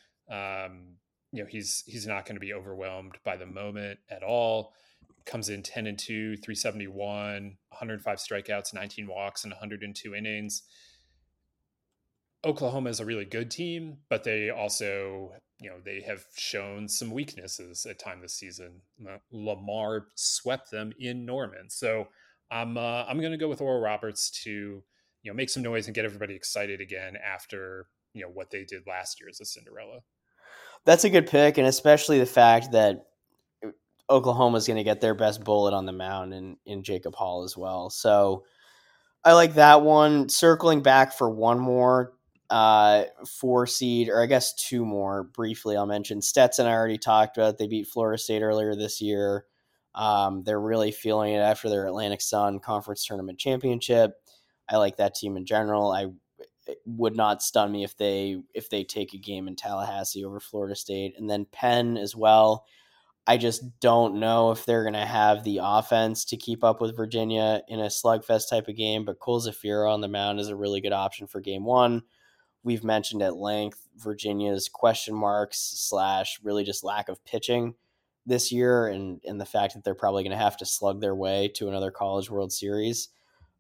Speaker 3: He's not going to be overwhelmed by the moment at all. Comes in 10-2, 371, 105 strikeouts, 19 walks, and 102 innings. Oklahoma is a really good team, but they also, they have shown some weaknesses at time this season. Lamar swept them in Norman. So I'm going to go with Oral Roberts to, make some noise and get everybody excited again after, what they did last year as a Cinderella.
Speaker 4: That's a good pick, and especially the fact that Oklahoma is going to get their best bullet on the mound in Jacob Hall as well. So I like that one. Circling back for one more 4 seed, or I guess 2 more briefly, I'll mention Stetson. I already talked about. They beat Florida State earlier this year. They're really feeling it after their Atlantic Sun Conference Tournament Championship. I like that team in general. It would not stun me if they take a game in Tallahassee over Florida State. And then Penn as well. I just don't know if they're going to have the offense to keep up with Virginia in a slugfest type of game, but Cole Zafiro on the mound is a really good option for game 1. We've mentioned at length Virginia's question marks / really just lack of pitching this year, and the fact that they're probably going to have to slug their way to another College World Series.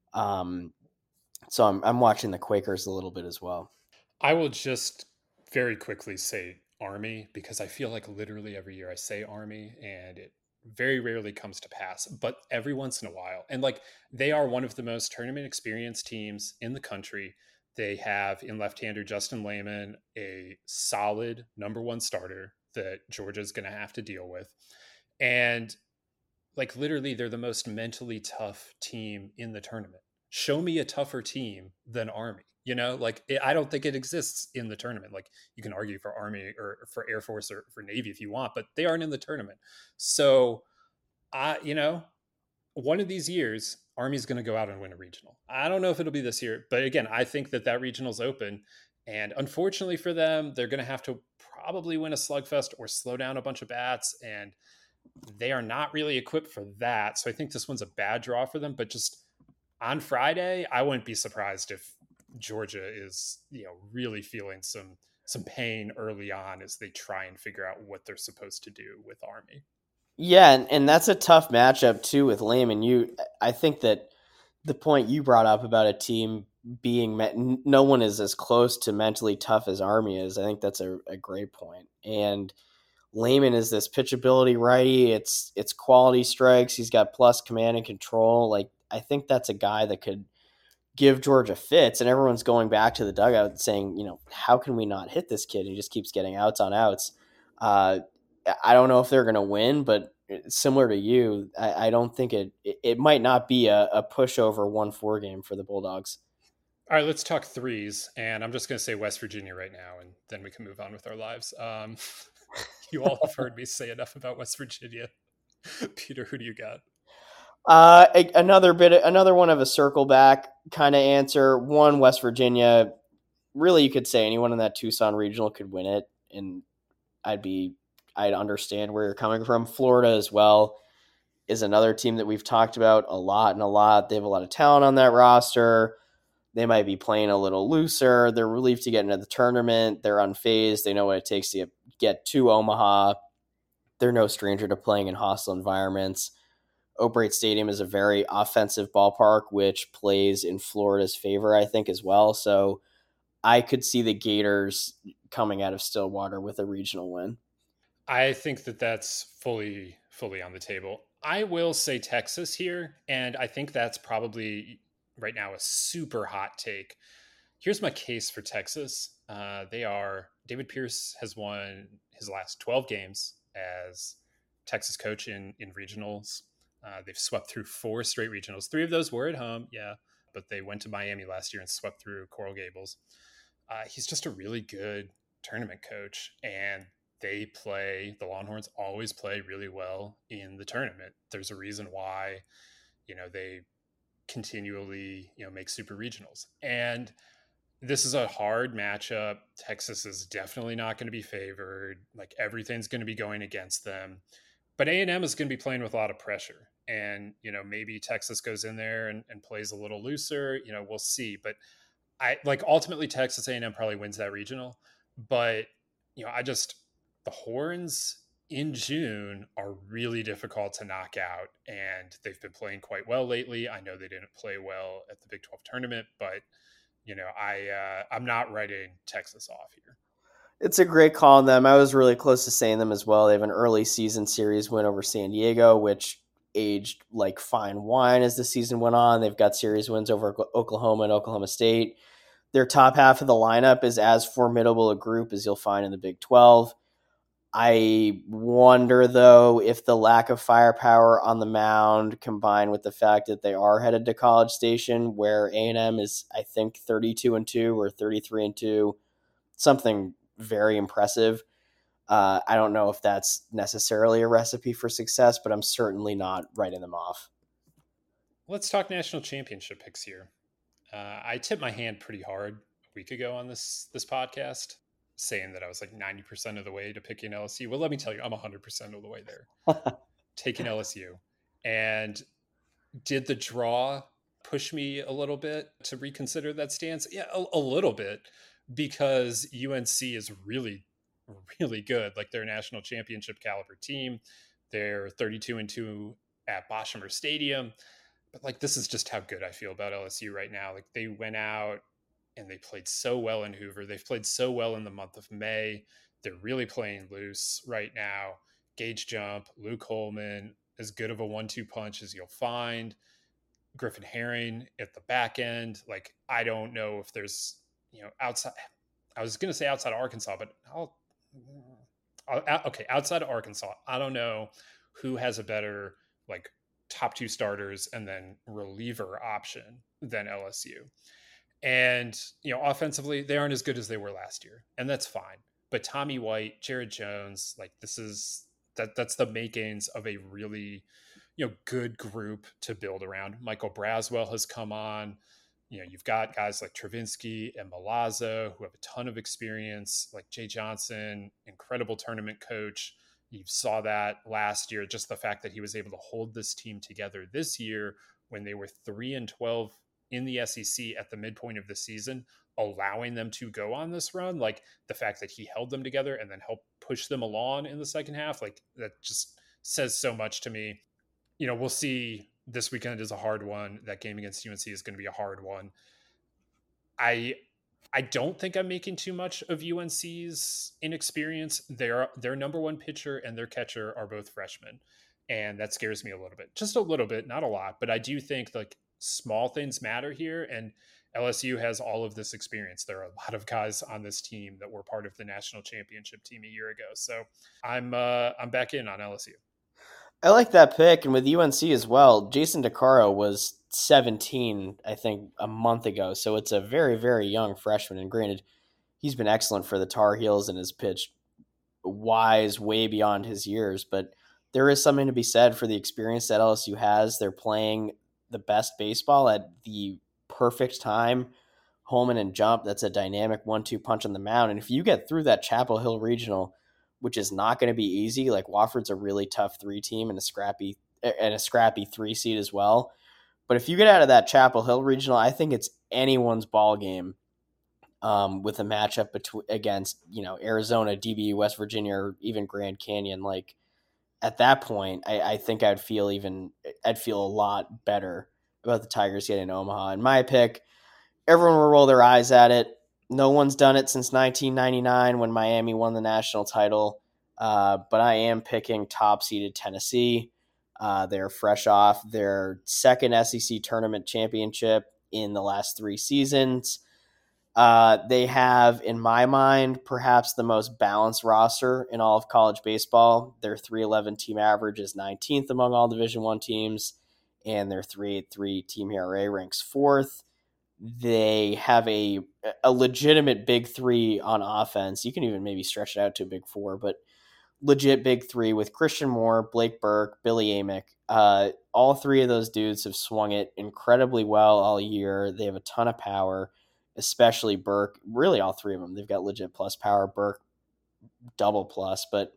Speaker 4: So I'm watching the Quakers a little bit as well.
Speaker 3: I will just very quickly say Army, because I feel like literally every year I say Army and it very rarely comes to pass, but every once in a while. And like, they are one of the most tournament experienced teams in the country. They have in left-hander Justin Lehman, a solid number 1 starter that Georgia's going to have to deal with. And like, literally, they're the most mentally tough team in the tournament. Show me a tougher team than Army. I don't think it exists in the tournament. Like, you can argue for Army or for Air Force or for Navy if you want, but they aren't in the tournament. So, one of these years, Army's going to go out and win a regional. I don't know if it'll be this year, but again, I think that regional's open, And unfortunately for them, they're going to have to probably win a slugfest or slow down a bunch of bats. And they are not really equipped for that. So I think this one's a bad draw for them. But just on Friday, I wouldn't be surprised if Georgia is, really feeling some pain early on as they try and figure out what they're supposed to do with Army.
Speaker 4: Yeah, and that's a tough matchup too with Lehman. I think that the point you brought up about a team being no one is as close to mentally tough as Army is. I think that's a great point. And Lehman is this pitchability righty. It's quality strikes. He's got plus command and control. Like, I think that's a guy that could give Georgia fits, and everyone's going back to the dugout saying, how can we not hit this kid? He just keeps getting outs on outs. I don't know if they're going to win, but similar to you, I don't think it might not be a pushover 1-4 game for the Bulldogs.
Speaker 3: All right, let's talk threes, and I'm just going to say West Virginia right now, and then we can move on with our lives. You all have heard me say enough about West Virginia. Peter, who do you got?
Speaker 4: Another one of a circle back kind of answer. One, West Virginia. Really, you could say anyone in that Tucson regional could win it, and I'd understand where you're coming from. Florida as well is another team that we've talked about a lot. They have a lot of talent on that roster. They might be playing a little looser. They're relieved to get into the tournament. They're unfazed. They know what it takes to get to Omaha. They're no stranger to playing in hostile environments. O'Brate Stadium is a very offensive ballpark, which plays in Florida's favor, I think, as well. So I could see the Gators coming out of Stillwater with a regional win.
Speaker 3: I think that's fully on the table. I will say Texas here, and I think that's probably right now a super hot take. Here's my case for Texas. David Pierce has won his last 12 games as Texas coach in regionals. They've swept through 4 straight regionals. 3 of those were at home, but they went to Miami last year and swept through Coral Gables. He's just a really good tournament coach, and the Longhorns always play really well in the tournament. There's a reason why, they continually, make super regionals. And this is a hard matchup. Texas is definitely not going to be favored. Like, everything's going to be going against them. But A&M is going to be playing with a lot of pressure. And, maybe Texas goes in there and plays a little looser. We'll see. But ultimately Texas A&M probably wins that regional. But, the Horns in June are really difficult to knock out. And they've been playing quite well lately. I know they didn't play well at the Big 12 tournament, but, I'm not writing Texas off here.
Speaker 4: It's a great call on them. I was really close to saying them as well. They have an early season series win over San Diego, which aged like fine wine as the season went on. They've got series wins over Oklahoma and Oklahoma State. Their top half of the lineup is as formidable a group as you'll find in the Big 12. I wonder, though, if the lack of firepower on the mound combined with the fact that they are headed to College Station, where A&M is, I think, 32-2 or 33-2, something very impressive. I don't know if that's necessarily a recipe for success, but I'm certainly not writing them off.
Speaker 3: Let's talk national championship picks here. I tipped my hand pretty hard a week ago on this podcast, saying that I was like 90% of the way to picking LSU. Well, let me tell you, I'm 100% of the way there, taking LSU. And did the draw push me a little bit to reconsider that stance? Yeah, a little bit, because UNC is really, really good. Like, they're a national championship caliber team. They're 32-2 at Boshamer Stadium. But like, this is just how good I feel about LSU right now. Like, they went out and they played so well in Hoover. They've played so well in the month of May. They're really playing loose right now. Gage Jump, Luke Holman, as good of a 1-2 punch as you'll find. Griffin Herring at the back end. Like, I don't know if there's, outside. I was going to say outside of Arkansas, but outside of Arkansas, I don't know who has a better, like, top 2 starters and then reliever option than LSU. And, offensively, they aren't as good as they were last year, and that's fine. But Tommy White, Jared Jones, like, that's the makings of a really, good group to build around. Michael Braswell has come on. you've got guys like Travinsky and Milazzo who have a ton of experience, like Jay Johnson, incredible tournament coach. You saw that last year, just the fact that he was able to hold this team together this year when they were 3-12 in the SEC at the midpoint of the season, allowing them to go on this run. Like the fact that he held them together and then helped push them along in the second half, like that just says so much to me. We'll see. This weekend is a hard one. That game against UNC is going to be a hard one. I don't think I'm making too much of UNC's inexperience. Their number one pitcher and their catcher are both freshmen, and that scares me a little bit. Just a little bit, not a lot, but I do think like small things matter here, and LSU has all of this experience. There are a lot of guys on this team that were part of the national championship team a year ago, so I'm back in on LSU.
Speaker 4: I like that pick, and with UNC as well, Jason DeCaro was 17, I think, a month ago, so it's a very, very young freshman, and granted, he's been excellent for the Tar Heels and has pitched wise way beyond his years, but there is something to be said for the experience that LSU has. They're playing the best baseball at the perfect time. Holman and Jump, that's a dynamic 1-2 punch on the mound, and if you get through that Chapel Hill Regional, which is not going to be easy. Like Wofford's a really tough 3 team and a scrappy 3 seed as well. But if you get out of that Chapel Hill Regional, I think it's anyone's ball game with a matchup against Arizona, DBU, West Virginia, or even Grand Canyon. Like at that point, I think I'd feel a lot better about the Tigers getting Omaha. And my pick, everyone will roll their eyes at it. No one's done it since 1999 when Miami won the national title, but I am picking top-seeded Tennessee. They're fresh off their second SEC tournament championship in the last 3 seasons. They have, in my mind, perhaps the most balanced roster in all of college baseball. Their 3.11 team average is 19th among all Division I teams, and their 3.83 team ERA ranks 4th. They have a legitimate big 3 on offense. You can even maybe stretch it out to a big 4, but legit big 3 with Christian Moore, Blake Burke, Billy Amick. All 3 of those dudes have swung it incredibly well all year. They have a ton of power, especially Burke. Really all 3 of them. They've got legit plus power. Burke, double plus. But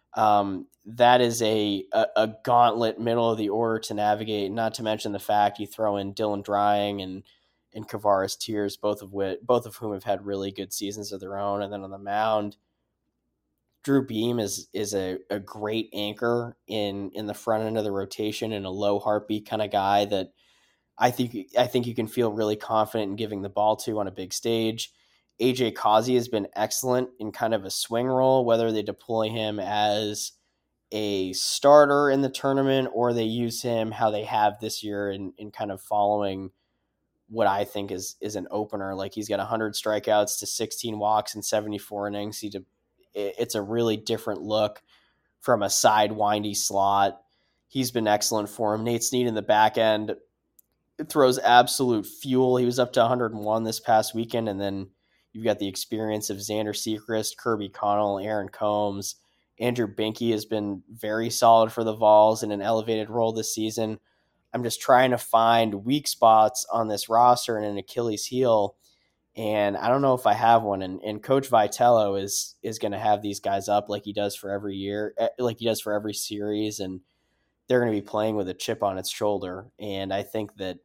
Speaker 4: that is a gauntlet middle of the order to navigate, not to mention the fact you throw in Dylan Drying and Kavaris Tears, both of whom have had really good seasons of their own. And then on the mound, Drew Beam is a great anchor in the front end of the rotation and a low heartbeat kind of guy that I think you can feel really confident in giving the ball to on a big stage. AJ Causey has been excellent in kind of a swing role, whether they deploy him as a starter in the tournament or they use him how they have this year in kind of following what I think is an opener. Like he's got 100 strikeouts to 16 walks in 74 innings. It's a really different look from a side windy slot. He's been excellent for him. Nate Snead in the back end throws absolute fuel. He was up to 101 this past weekend. And then you've got the experience of Xander Sechrist, Kirby Connell, Aaron Combs. Andrew Binky has been very solid for the Vols in an elevated role this season. I'm just trying to find weak spots on this roster and an Achilles heel. And I don't know if I have one. And Coach Vitello is going to have these guys up like he does for every year, like he does for every series. And they're going to be playing with a chip on its shoulder. And I think that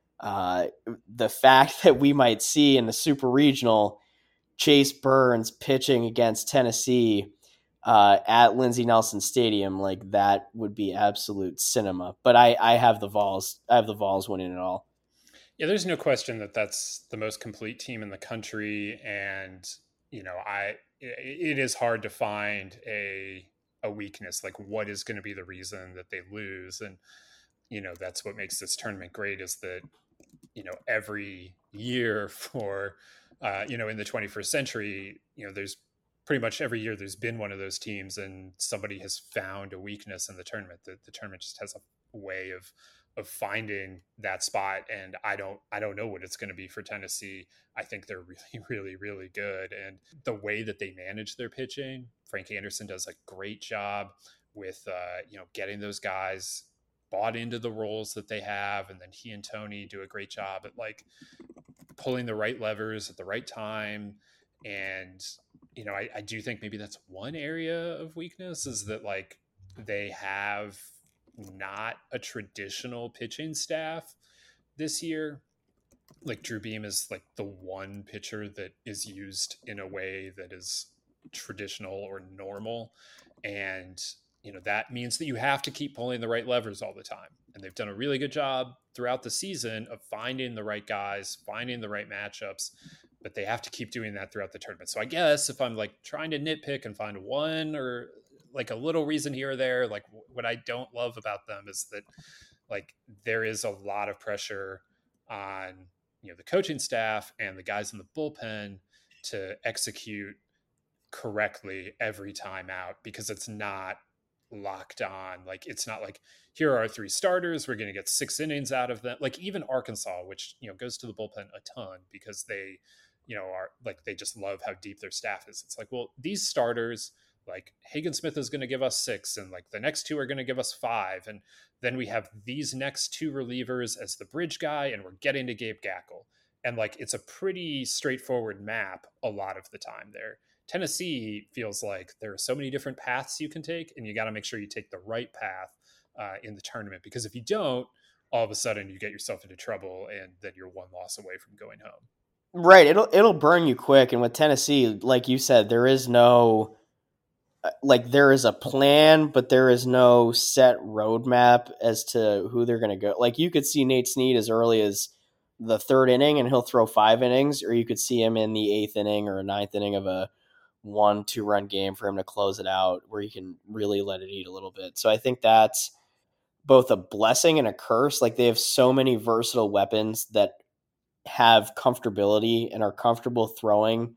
Speaker 4: the fact that we might see in the Super Regional Chase Burns pitching against Tennessee at Lindsey Nelson Stadium, like that would be absolute cinema. But I have the Vols. I have the Vols winning it all.
Speaker 3: Yeah, there's no question that that's the most complete team in the country, and it is hard to find a weakness. Like, what is going to be the reason that they lose? And that's what makes this tournament great. Is that every year for in the 21st century, there's pretty much every year there's been one of those teams and somebody has found a weakness in the tournament. The tournament just has a way of finding that spot. And I don't know what it's going to be for Tennessee. I think they're really, really, really good. And the way that they manage their pitching, Frank Anderson does a great job with, getting those guys bought into the roles that they have. And then he and Tony do a great job at like pulling the right levers at the right time. And, I do think maybe that's one area of weakness, is that like they have not a traditional pitching staff this year. Like Drew Beam is like the one pitcher that is used in a way that is traditional or normal. And, that means that you have to keep pulling the right levers all the time. And they've done a really good job throughout the season of finding the right guys, finding the right matchups, but they have to keep doing that throughout the tournament. So I guess if I'm like trying to nitpick and find one or like a little reason here or there, like what I don't love about them is that like there is a lot of pressure on, the coaching staff and the guys in the bullpen to execute correctly every time out, because it's not locked on. Like, it's not like, here are our 3 starters, we're going to get 6 innings out of them. Like even Arkansas, which, goes to the bullpen a ton because they, are like, they just love how deep their staff is. It's like, well, these starters, like Hagen Smith is going to give us 6, and like the next 2 are going to give us 5. And then we have these next 2 relievers as the bridge guy, and we're getting to Gabe Gackle. And like, it's a pretty straightforward map a lot of the time there. Tennessee feels like there are so many different paths you can take, and you got to make sure you take the right path in the tournament, because if you don't, all of a sudden you get yourself into trouble, and then you're 1 loss away from going home.
Speaker 4: Right. It'll burn you quick. And with Tennessee, like you said, there is no, like there is a plan, but there is no set roadmap as to who they're going to go. Like you could see Nate Snead as early as the 3rd inning and he'll throw 5 innings, or you could see him in the 8th inning or 9th inning of a 1-2 run game for him to close it out, where you can really let it eat a little bit. So I think that's both a blessing and a curse. Like they have so many versatile weapons that have comfortability and are comfortable throwing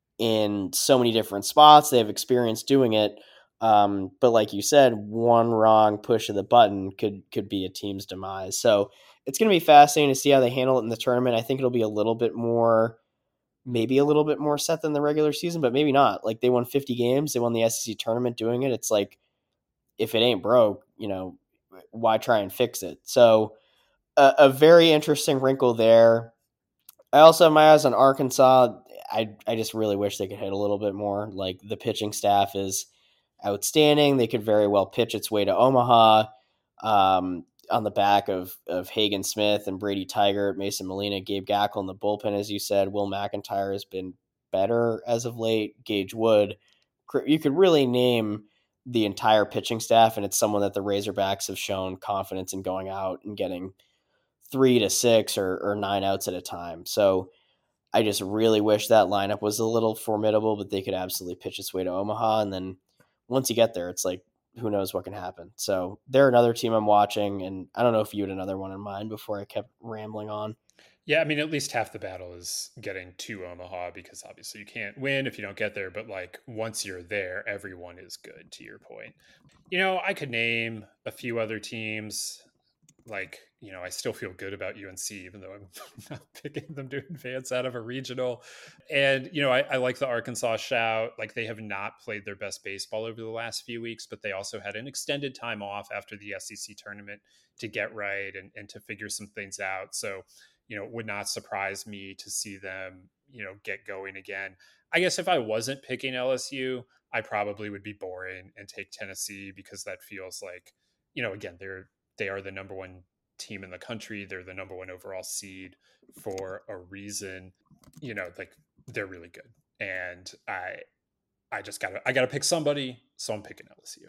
Speaker 4: in so many different spots. They have experience doing it. But like you said, one wrong push of the button could be a team's demise. So it's going to be fascinating to see how they handle it in the tournament. I think it'll be maybe a little bit more set than the regular season, but maybe not. Like they won 50 games. They won the SEC tournament doing it. It's like, if it ain't broke, why try and fix it? So a very interesting wrinkle there. I also have my eyes on Arkansas. I just really wish they could hit a little bit more. Like the pitching staff is outstanding. They could very well pitch its way to Omaha on the back of Hagen Smith and Brady Tigert, Mason Molina, Gabe Gackle in the bullpen, as you said. Will McIntyre has been better as of late. Gage Wood. You could really name the entire pitching staff, and it's someone that the Razorbacks have shown confidence in going out and getting 3 to 6 or 9 outs at a time. So I just really wish that lineup was a little formidable, but they could absolutely pitch its way to Omaha. And then once you get there, it's like, who knows what can happen. So they're another team I'm watching, and I don't know if you had another one in mind before I kept rambling on.
Speaker 3: Yeah, I mean, at least half the battle is getting to Omaha, because obviously you can't win if you don't get there. But like once you're there, everyone is good, to your point. I could name a few other teams. Like, I still feel good about UNC, even though I'm not picking them to advance out of a regional. And, I like the Arkansas shout. Like, they have not played their best baseball over the last few weeks, but they also had an extended time off after the SEC tournament to get right and to figure some things out. So, it would not surprise me to see them, get going again. I guess if I wasn't picking LSU, I probably would be boring and take Tennessee, because that feels like, again, they are the number 1 team in the country. They're the number 1 overall seed for a reason. Like they're really good. And I gotta pick somebody. So I'm picking LSU.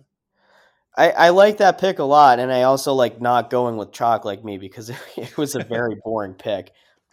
Speaker 4: I like that pick a lot. And I also like not going with chalk like me, because it was a very boring pick.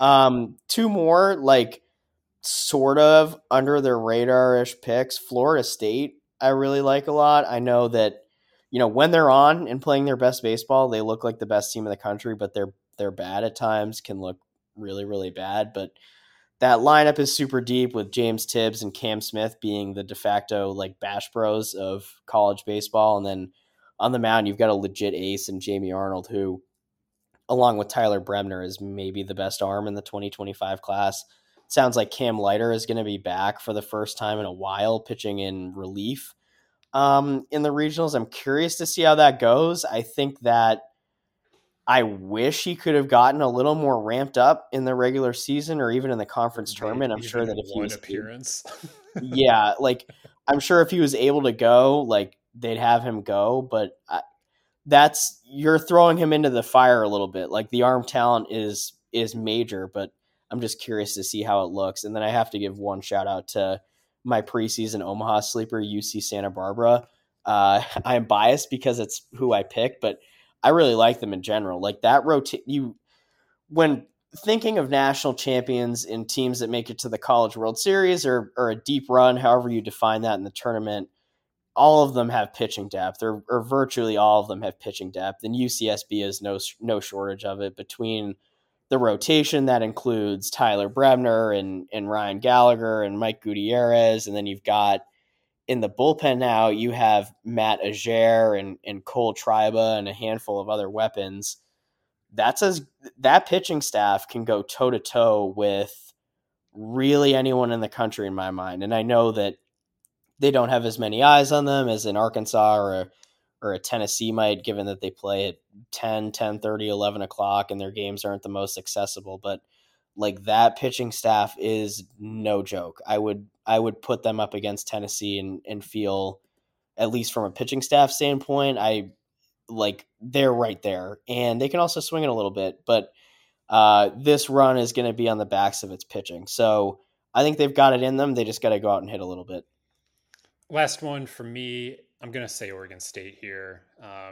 Speaker 4: 2 more like sort of under the radar-ish picks. Florida State, I really like a lot. I know that, when they're on and playing their best baseball, they look like the best team in the country, but they're bad at times, can look really, really bad. But that lineup is super deep, with James Tibbs and Cam Smith being the de facto like Bash Bros of college baseball. And then on the mound, you've got a legit ace in Jamie Arnold, who, along with Tyler Bremner, is maybe the best arm in the 2025 class. It sounds like Cam Leiter is going to be back for the first time in a while, pitching in relief in the regionals. I'm curious to see how that goes. I think that I wish he could have gotten a little more ramped up in the regular season or even in the conference tournament. I'm sure that if he was
Speaker 3: appearance.
Speaker 4: Yeah, like I'm sure if he was able to go, like they'd have him go, but you're throwing him into the fire a little bit. Like the arm talent is major, but I'm just curious to see how it looks. And then I have to give one shout out to my preseason Omaha sleeper, UC Santa Barbara. I'm biased because it's who I picked, but I really like them in general. Like that when thinking of national champions in teams that make it to the College World Series or a deep run, however you define that in the tournament, all of them have pitching depth, or virtually all of them have pitching depth, and UCSB is no shortage of it. Between the rotation that includes Tyler Brebner and Ryan Gallagher and Mike Gutierrez, and then you've got in the bullpen now, you have Matt Ager and Cole Triba and a handful of other weapons. That pitching staff can go toe-to-toe with really anyone in the country in my mind. And I know that they don't have as many eyes on them as in Arkansas or a Tennessee might, given that they play at 10, 10:30, 11 o'clock, and their games aren't the most accessible. But like that pitching staff is no joke. I would put them up against Tennessee and feel, at least from a pitching staff standpoint, they're right there. And they can also swing it a little bit, but this run is going to be on the backs of its pitching. So I think they've got it in them. They just got to go out and hit a little bit.
Speaker 3: Last one for me, I'm going to say Oregon State here.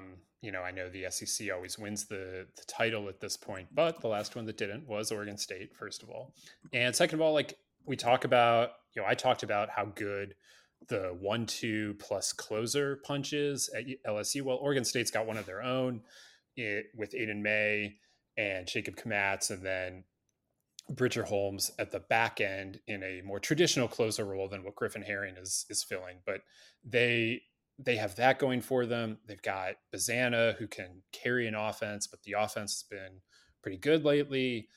Speaker 3: I know the SEC always wins the title at this point, but the last one that didn't was Oregon State, first of all. And second of all, like we talk about, I talked about how good the 1-2 plus closer punches at LSU. Well, Oregon State's got one of their own with Aiden May and Jacob Kamatz, and then Bridger Holmes at the back end in a more traditional closer role than what Griffin Herring is filling. But they have that going for them. They've got Bazana, who can carry an offense, but the offense has been pretty good lately.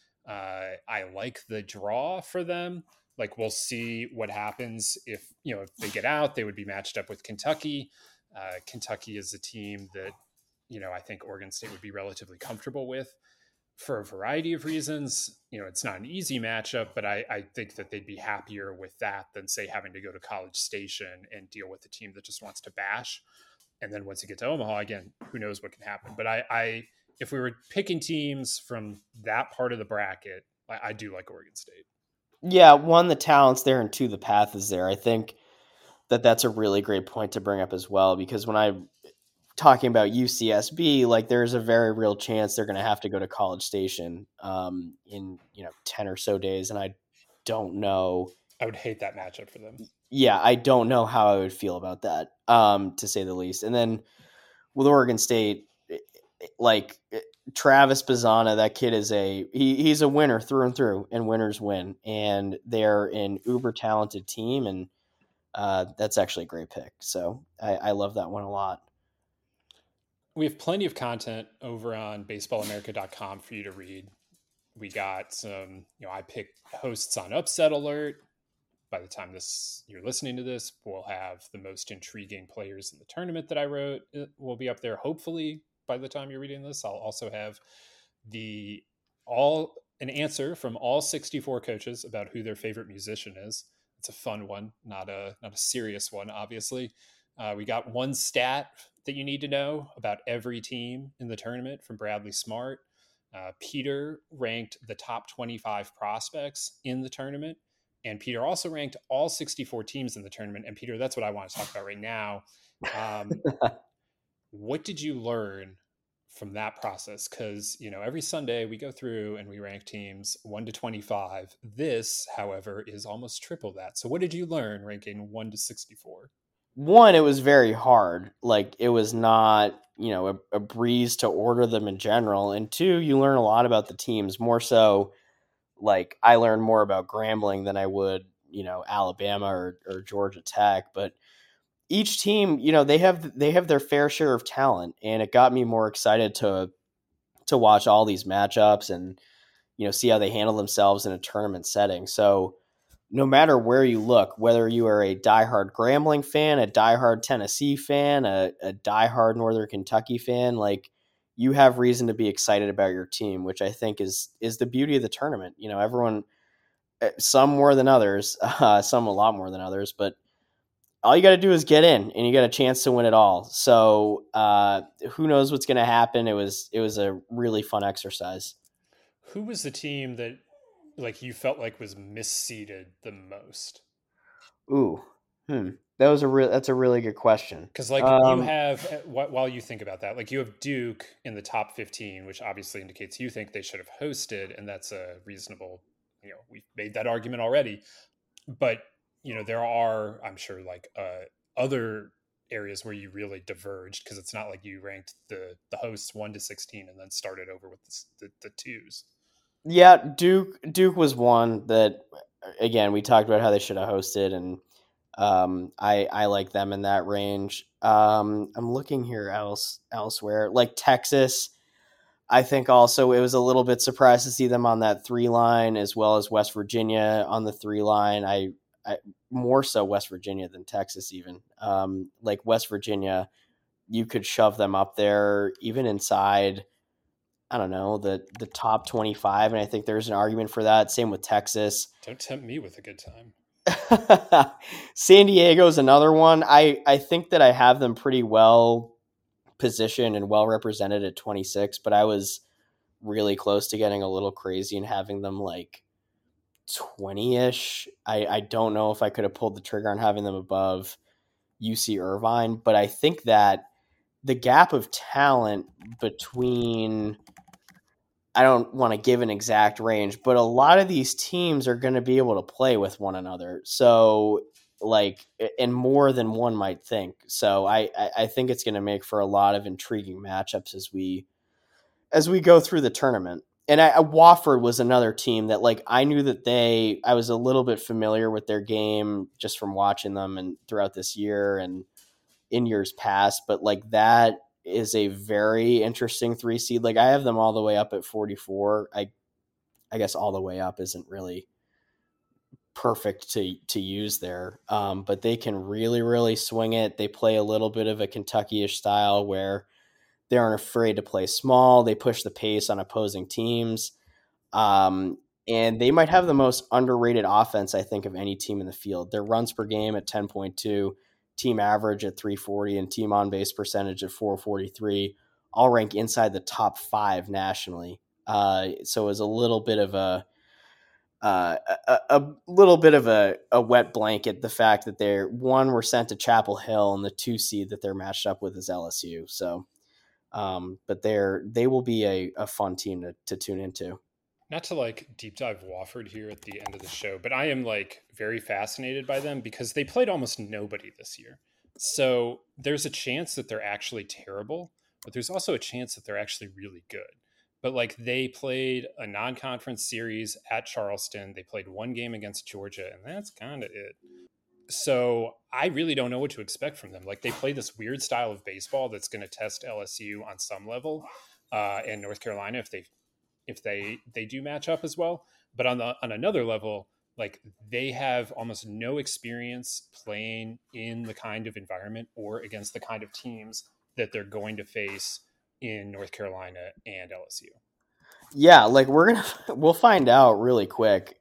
Speaker 3: I like the draw for them. Like, we'll see what happens if they get out. They would be matched up with Kentucky. Kentucky is a team that, I think Oregon State would be relatively comfortable with for a variety of reasons. It's not an easy matchup, but I think that they'd be happier with that than, say, having to go to College Station and deal with a team that just wants to bash. And then once you get to Omaha, again, who knows what can happen. But if we were picking teams from that part of the bracket, I do like Oregon State.
Speaker 4: Yeah, one, the talent's there, and two, the path is there. I think that's a really great point to bring up as well, because when I'm talking about UCSB, like there's a very real chance they're going to have to go to College Station in 10 or so days, and I don't know.
Speaker 3: I would hate that matchup for them.
Speaker 4: Yeah, I don't know how I would feel about that, to say the least. And then with Oregon State, like Travis Bazana, that kid is he's a winner through and through, and winners win. And they're an uber talented team, and that's actually a great pick. So I love that one a lot.
Speaker 3: We have plenty of content over on baseballamerica.com for you to read. We got some, I picked hosts on Upset Alert. By the time you're listening to this, we'll have the most intriguing players in the tournament that I wrote. It will be up there. Hopefully by the time you're reading this, I'll also have an answer from all 64 coaches about who their favorite musician is. It's a fun one, not a serious one, obviously. We got one stat that you need to know about every team in the tournament from Bradley Smart. Peter ranked the top 25 prospects in the tournament, and Peter also ranked all 64 teams in the tournament. And Peter, that's what I want to talk about right now. What did you learn from that process? Because, every Sunday we go through and we rank teams 1 to 25. This, however, is almost triple that. So what did you learn ranking 1 to 64?
Speaker 4: One, it was very hard. Like, it was not, a breeze to order them in general. And two, you learn a lot about the teams, more so. Like, I learned more about Grambling than I would, Alabama or Georgia Tech. But each team, they have their fair share of talent, and it got me more excited to watch all these matchups and, see how they handle themselves in a tournament setting. So no matter where you look, whether you are a diehard Grambling fan, a diehard Tennessee fan, a diehard Northern Kentucky fan, like, you have reason to be excited about your team, which I think is the beauty of the tournament. You know, everyone, some more than others, some a lot more than others, but all you got to do is get in, and you got a chance to win it all. So who knows what's going to happen? It was a really fun exercise.
Speaker 3: Who was the team that like you felt like was misseeded the most?
Speaker 4: Ooh, that's a really good question.
Speaker 3: Because like you have, while you think about that, like you have Duke in the top 15, which obviously indicates you think they should have hosted, and that's a reasonable. You know, we've made that argument already, but you know there are, I'm sure, like other areas where you really diverged, because it's not like you ranked the hosts 1 to 16 and then started over with the twos.
Speaker 4: Yeah, Duke was one that, again, we talked about how they should have hosted, and I like them in that range. I'm looking here elsewhere, like Texas. I think also it was a little bit surprised to see them on that 3 line, as well as West Virginia on the 3 line. I more so West Virginia than Texas even. Like West Virginia, you could shove them up there even inside, I don't know, the top 25, and I think there's an argument for that. Same with Texas.
Speaker 3: Don't tempt me with a good time.
Speaker 4: San Diego is another one. I think that I have them pretty well positioned and well represented at 26, but I was really close to getting a little crazy and having them like 20-ish. I don't know if I could have pulled the trigger on having them above UC Irvine, but I think that the gap of talent between, I don't want to give an exact range, but a lot of these teams are going to be able to play with one another. So like, and more than one might think. So I think it's going to make for a lot of intriguing matchups as we go through the tournament. And Wofford was another team that, like, I knew that I was a little bit familiar with their game just from watching them and throughout this year and in years past. But like, that is a very interesting 3 seed. Like, I have them all the way up at 44. I guess all the way up isn't really perfect to use there. But they can really, really swing it. They play a little bit of a Kentucky-ish style where they aren't afraid to play small. They push the pace on opposing teams. And they might have the most underrated offense, I think, of any team in the field. Their runs per game at 10.2, team average at 340, and team on-base percentage at 443, all rank inside the top 5 nationally. So it was a little bit of a wet blanket, the fact that were sent to Chapel Hill, and the 2 seed that they're matched up with is LSU. So but they will be a fun team to tune into.
Speaker 3: Not to like deep dive Wofford here at the end of the show, but I am like very fascinated by them because they played almost nobody this year. So there's a chance that they're actually terrible, but there's also a chance that they're actually really good. But like, they played a non-conference series at Charleston. They played 1 game against Georgia, and that's kind of it. So I really don't know what to expect from them. Like, they play this weird style of baseball that's going to test LSU on some level, and North Carolina if they do match up as well. But on another level, like, they have almost no experience playing in the kind of environment or against the kind of teams that they're going to face in North Carolina and LSU.
Speaker 4: Yeah, like, we'll find out really quick.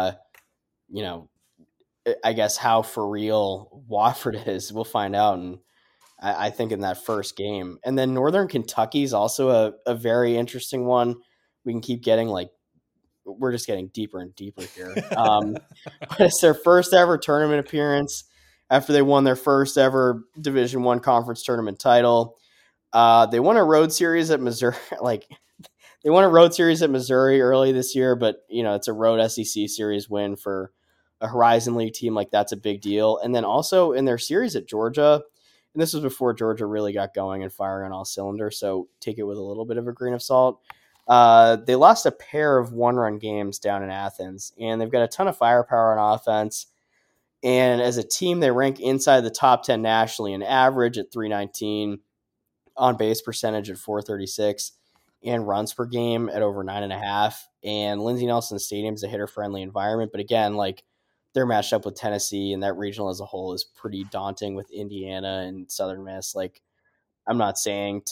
Speaker 4: I guess how for real Wofford is. We'll find out, and I think in that first game. And then Northern Kentucky is also a very interesting one. We can keep getting, like, we're just getting deeper and deeper here. But it's their first ever tournament appearance after they won their first ever Division I conference tournament title. They won a road series at Missouri. They won a road series at Missouri early this year, but it's a road SEC series win for a Horizon League team. Like, that's a big deal. And then also in their series at Georgia, and this was before Georgia really got going and firing on all cylinders, so take it with a little bit of a grain of salt. They lost a pair of 1-run games down in Athens, and they've got a ton of firepower on offense. And as a team, they rank inside the top 10 nationally in average at 319, on base percentage at 436, and runs per game at over 9.5. And Lindsey Nelson Stadium is a hitter-friendly environment, but again, like, they're matched up with Tennessee, and that regional as a whole is pretty daunting with Indiana and Southern Miss. Like, I'm not saying to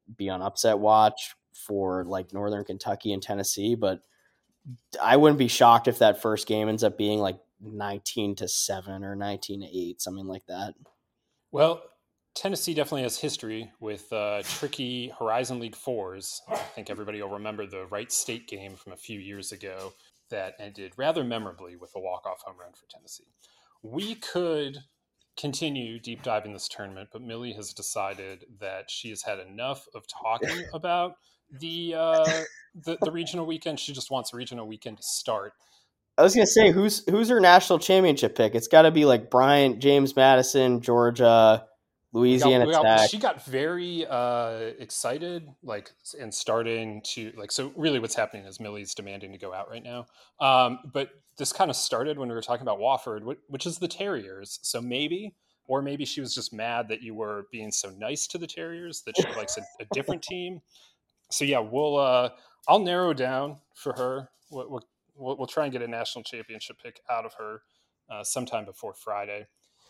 Speaker 4: be on upset watch for like Northern Kentucky and Tennessee, but I wouldn't be shocked if that first game ends up being like 19-7 or 19-8, something like that.
Speaker 3: Well, Tennessee definitely has history with tricky Horizon League 4s. I think everybody will remember the Wright State game from a few years ago that ended rather memorably with a walk-off home run for Tennessee. We could continue deep diving this tournament, but Millie has decided that she has had enough of talking about the regional weekend. She just wants regional weekend to start.
Speaker 4: I was gonna say, who's her national championship pick? It's got to be like Bryant, James Madison, Georgia, Louisiana Tech.
Speaker 3: She got very excited, like, and starting to like. So really, what's happening is Millie's demanding to go out right now. But this kind of started when we were talking about Wofford, which is the Terriers. So maybe she was just mad that you were being so nice to the Terriers that she likes a different team. So yeah, I'll narrow down for her. We'll try and get a national championship pick out of her sometime before Friday.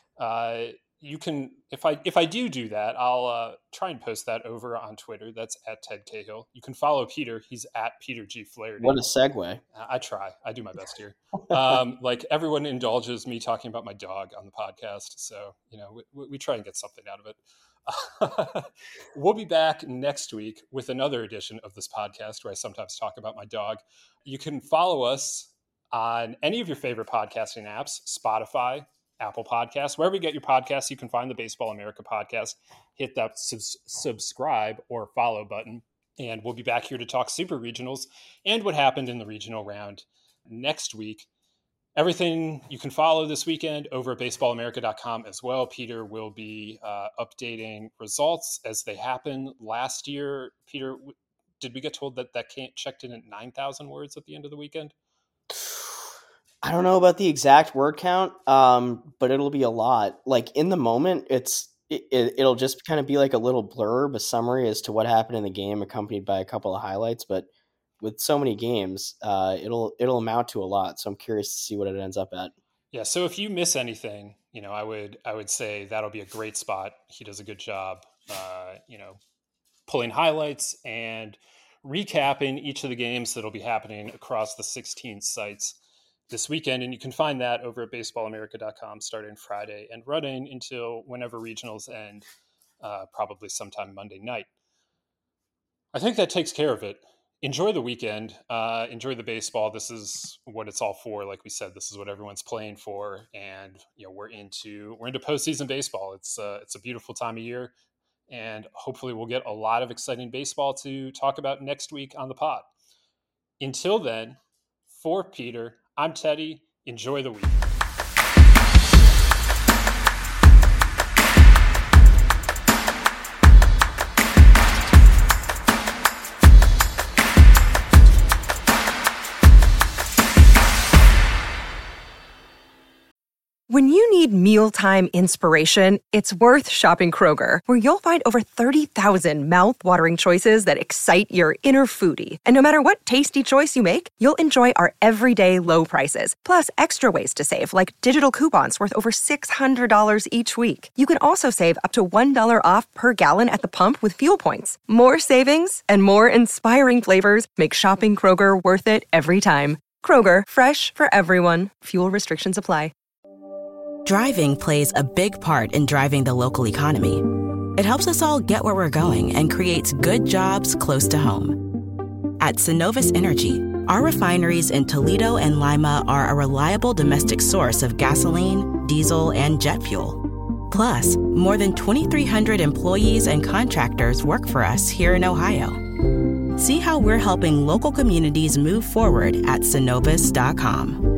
Speaker 3: You can, if I do that, I'll try and post that over on Twitter. That's at Ted Cahill. You can follow Peter. He's at Peter G. Flaherty.
Speaker 4: What a segue.
Speaker 3: I try. I do my best here. Like everyone indulges me talking about my dog on the podcast. So, we try and get something out of it. We'll be back next week with another edition of this podcast where I sometimes talk about my dog. You can follow us on any of your favorite podcasting apps, Spotify, Apple Podcasts, wherever you get your podcasts. You can find the Baseball America podcast. Hit that subscribe or follow button. And we'll be back here to talk super regionals and what happened in the regional round next week. Everything you can follow this weekend over at baseballamerica.com as well. Peter will be updating results as they happen. Last year, Peter, did we get told that checked in at 9,000 words at the end of the weekend?
Speaker 4: I don't know about the exact word count, but it'll be a lot. Like in the moment, it'll just kind of be like a little blurb, a summary as to what happened in the game, accompanied by a couple of highlights. But with so many games, it'll amount to a lot. So I'm curious to see what it ends up at. Yeah.
Speaker 3: So if you miss anything, I would say that'll be a great spot. He does a good job, pulling highlights and recapping each of the games that'll be happening across the 16 sites this weekend. And you can find that over at baseballamerica.com starting Friday and running until whenever regionals end, probably sometime Monday night. I think that takes care of it. Enjoy the weekend. Enjoy the baseball. This is what it's all for. Like we said, this is what everyone's playing for. And, we're into postseason baseball. It's a beautiful time of year. And hopefully we'll get a lot of exciting baseball to talk about next week on the pod. Until then, for Peter, I'm Teddy. Enjoy the week.
Speaker 7: When you need mealtime inspiration, it's worth shopping Kroger, where you'll find over 30,000 mouth-watering choices that excite your inner foodie. And no matter what tasty choice you make, you'll enjoy our everyday low prices, plus extra ways to save, like digital coupons worth over $600 each week. You can also save up to $1 off per gallon at the pump with fuel points. More savings and more inspiring flavors make shopping Kroger worth it every time. Kroger, fresh for everyone. Fuel restrictions apply.
Speaker 8: Driving plays a big part in driving the local economy. It helps us all get where we're going and creates good jobs close to home. At Synovus Energy, our refineries in Toledo and Lima are a reliable domestic source of gasoline, diesel, and jet fuel. Plus, more than 2,300 employees and contractors work for us here in Ohio. See how we're helping local communities move forward at Synovus.com.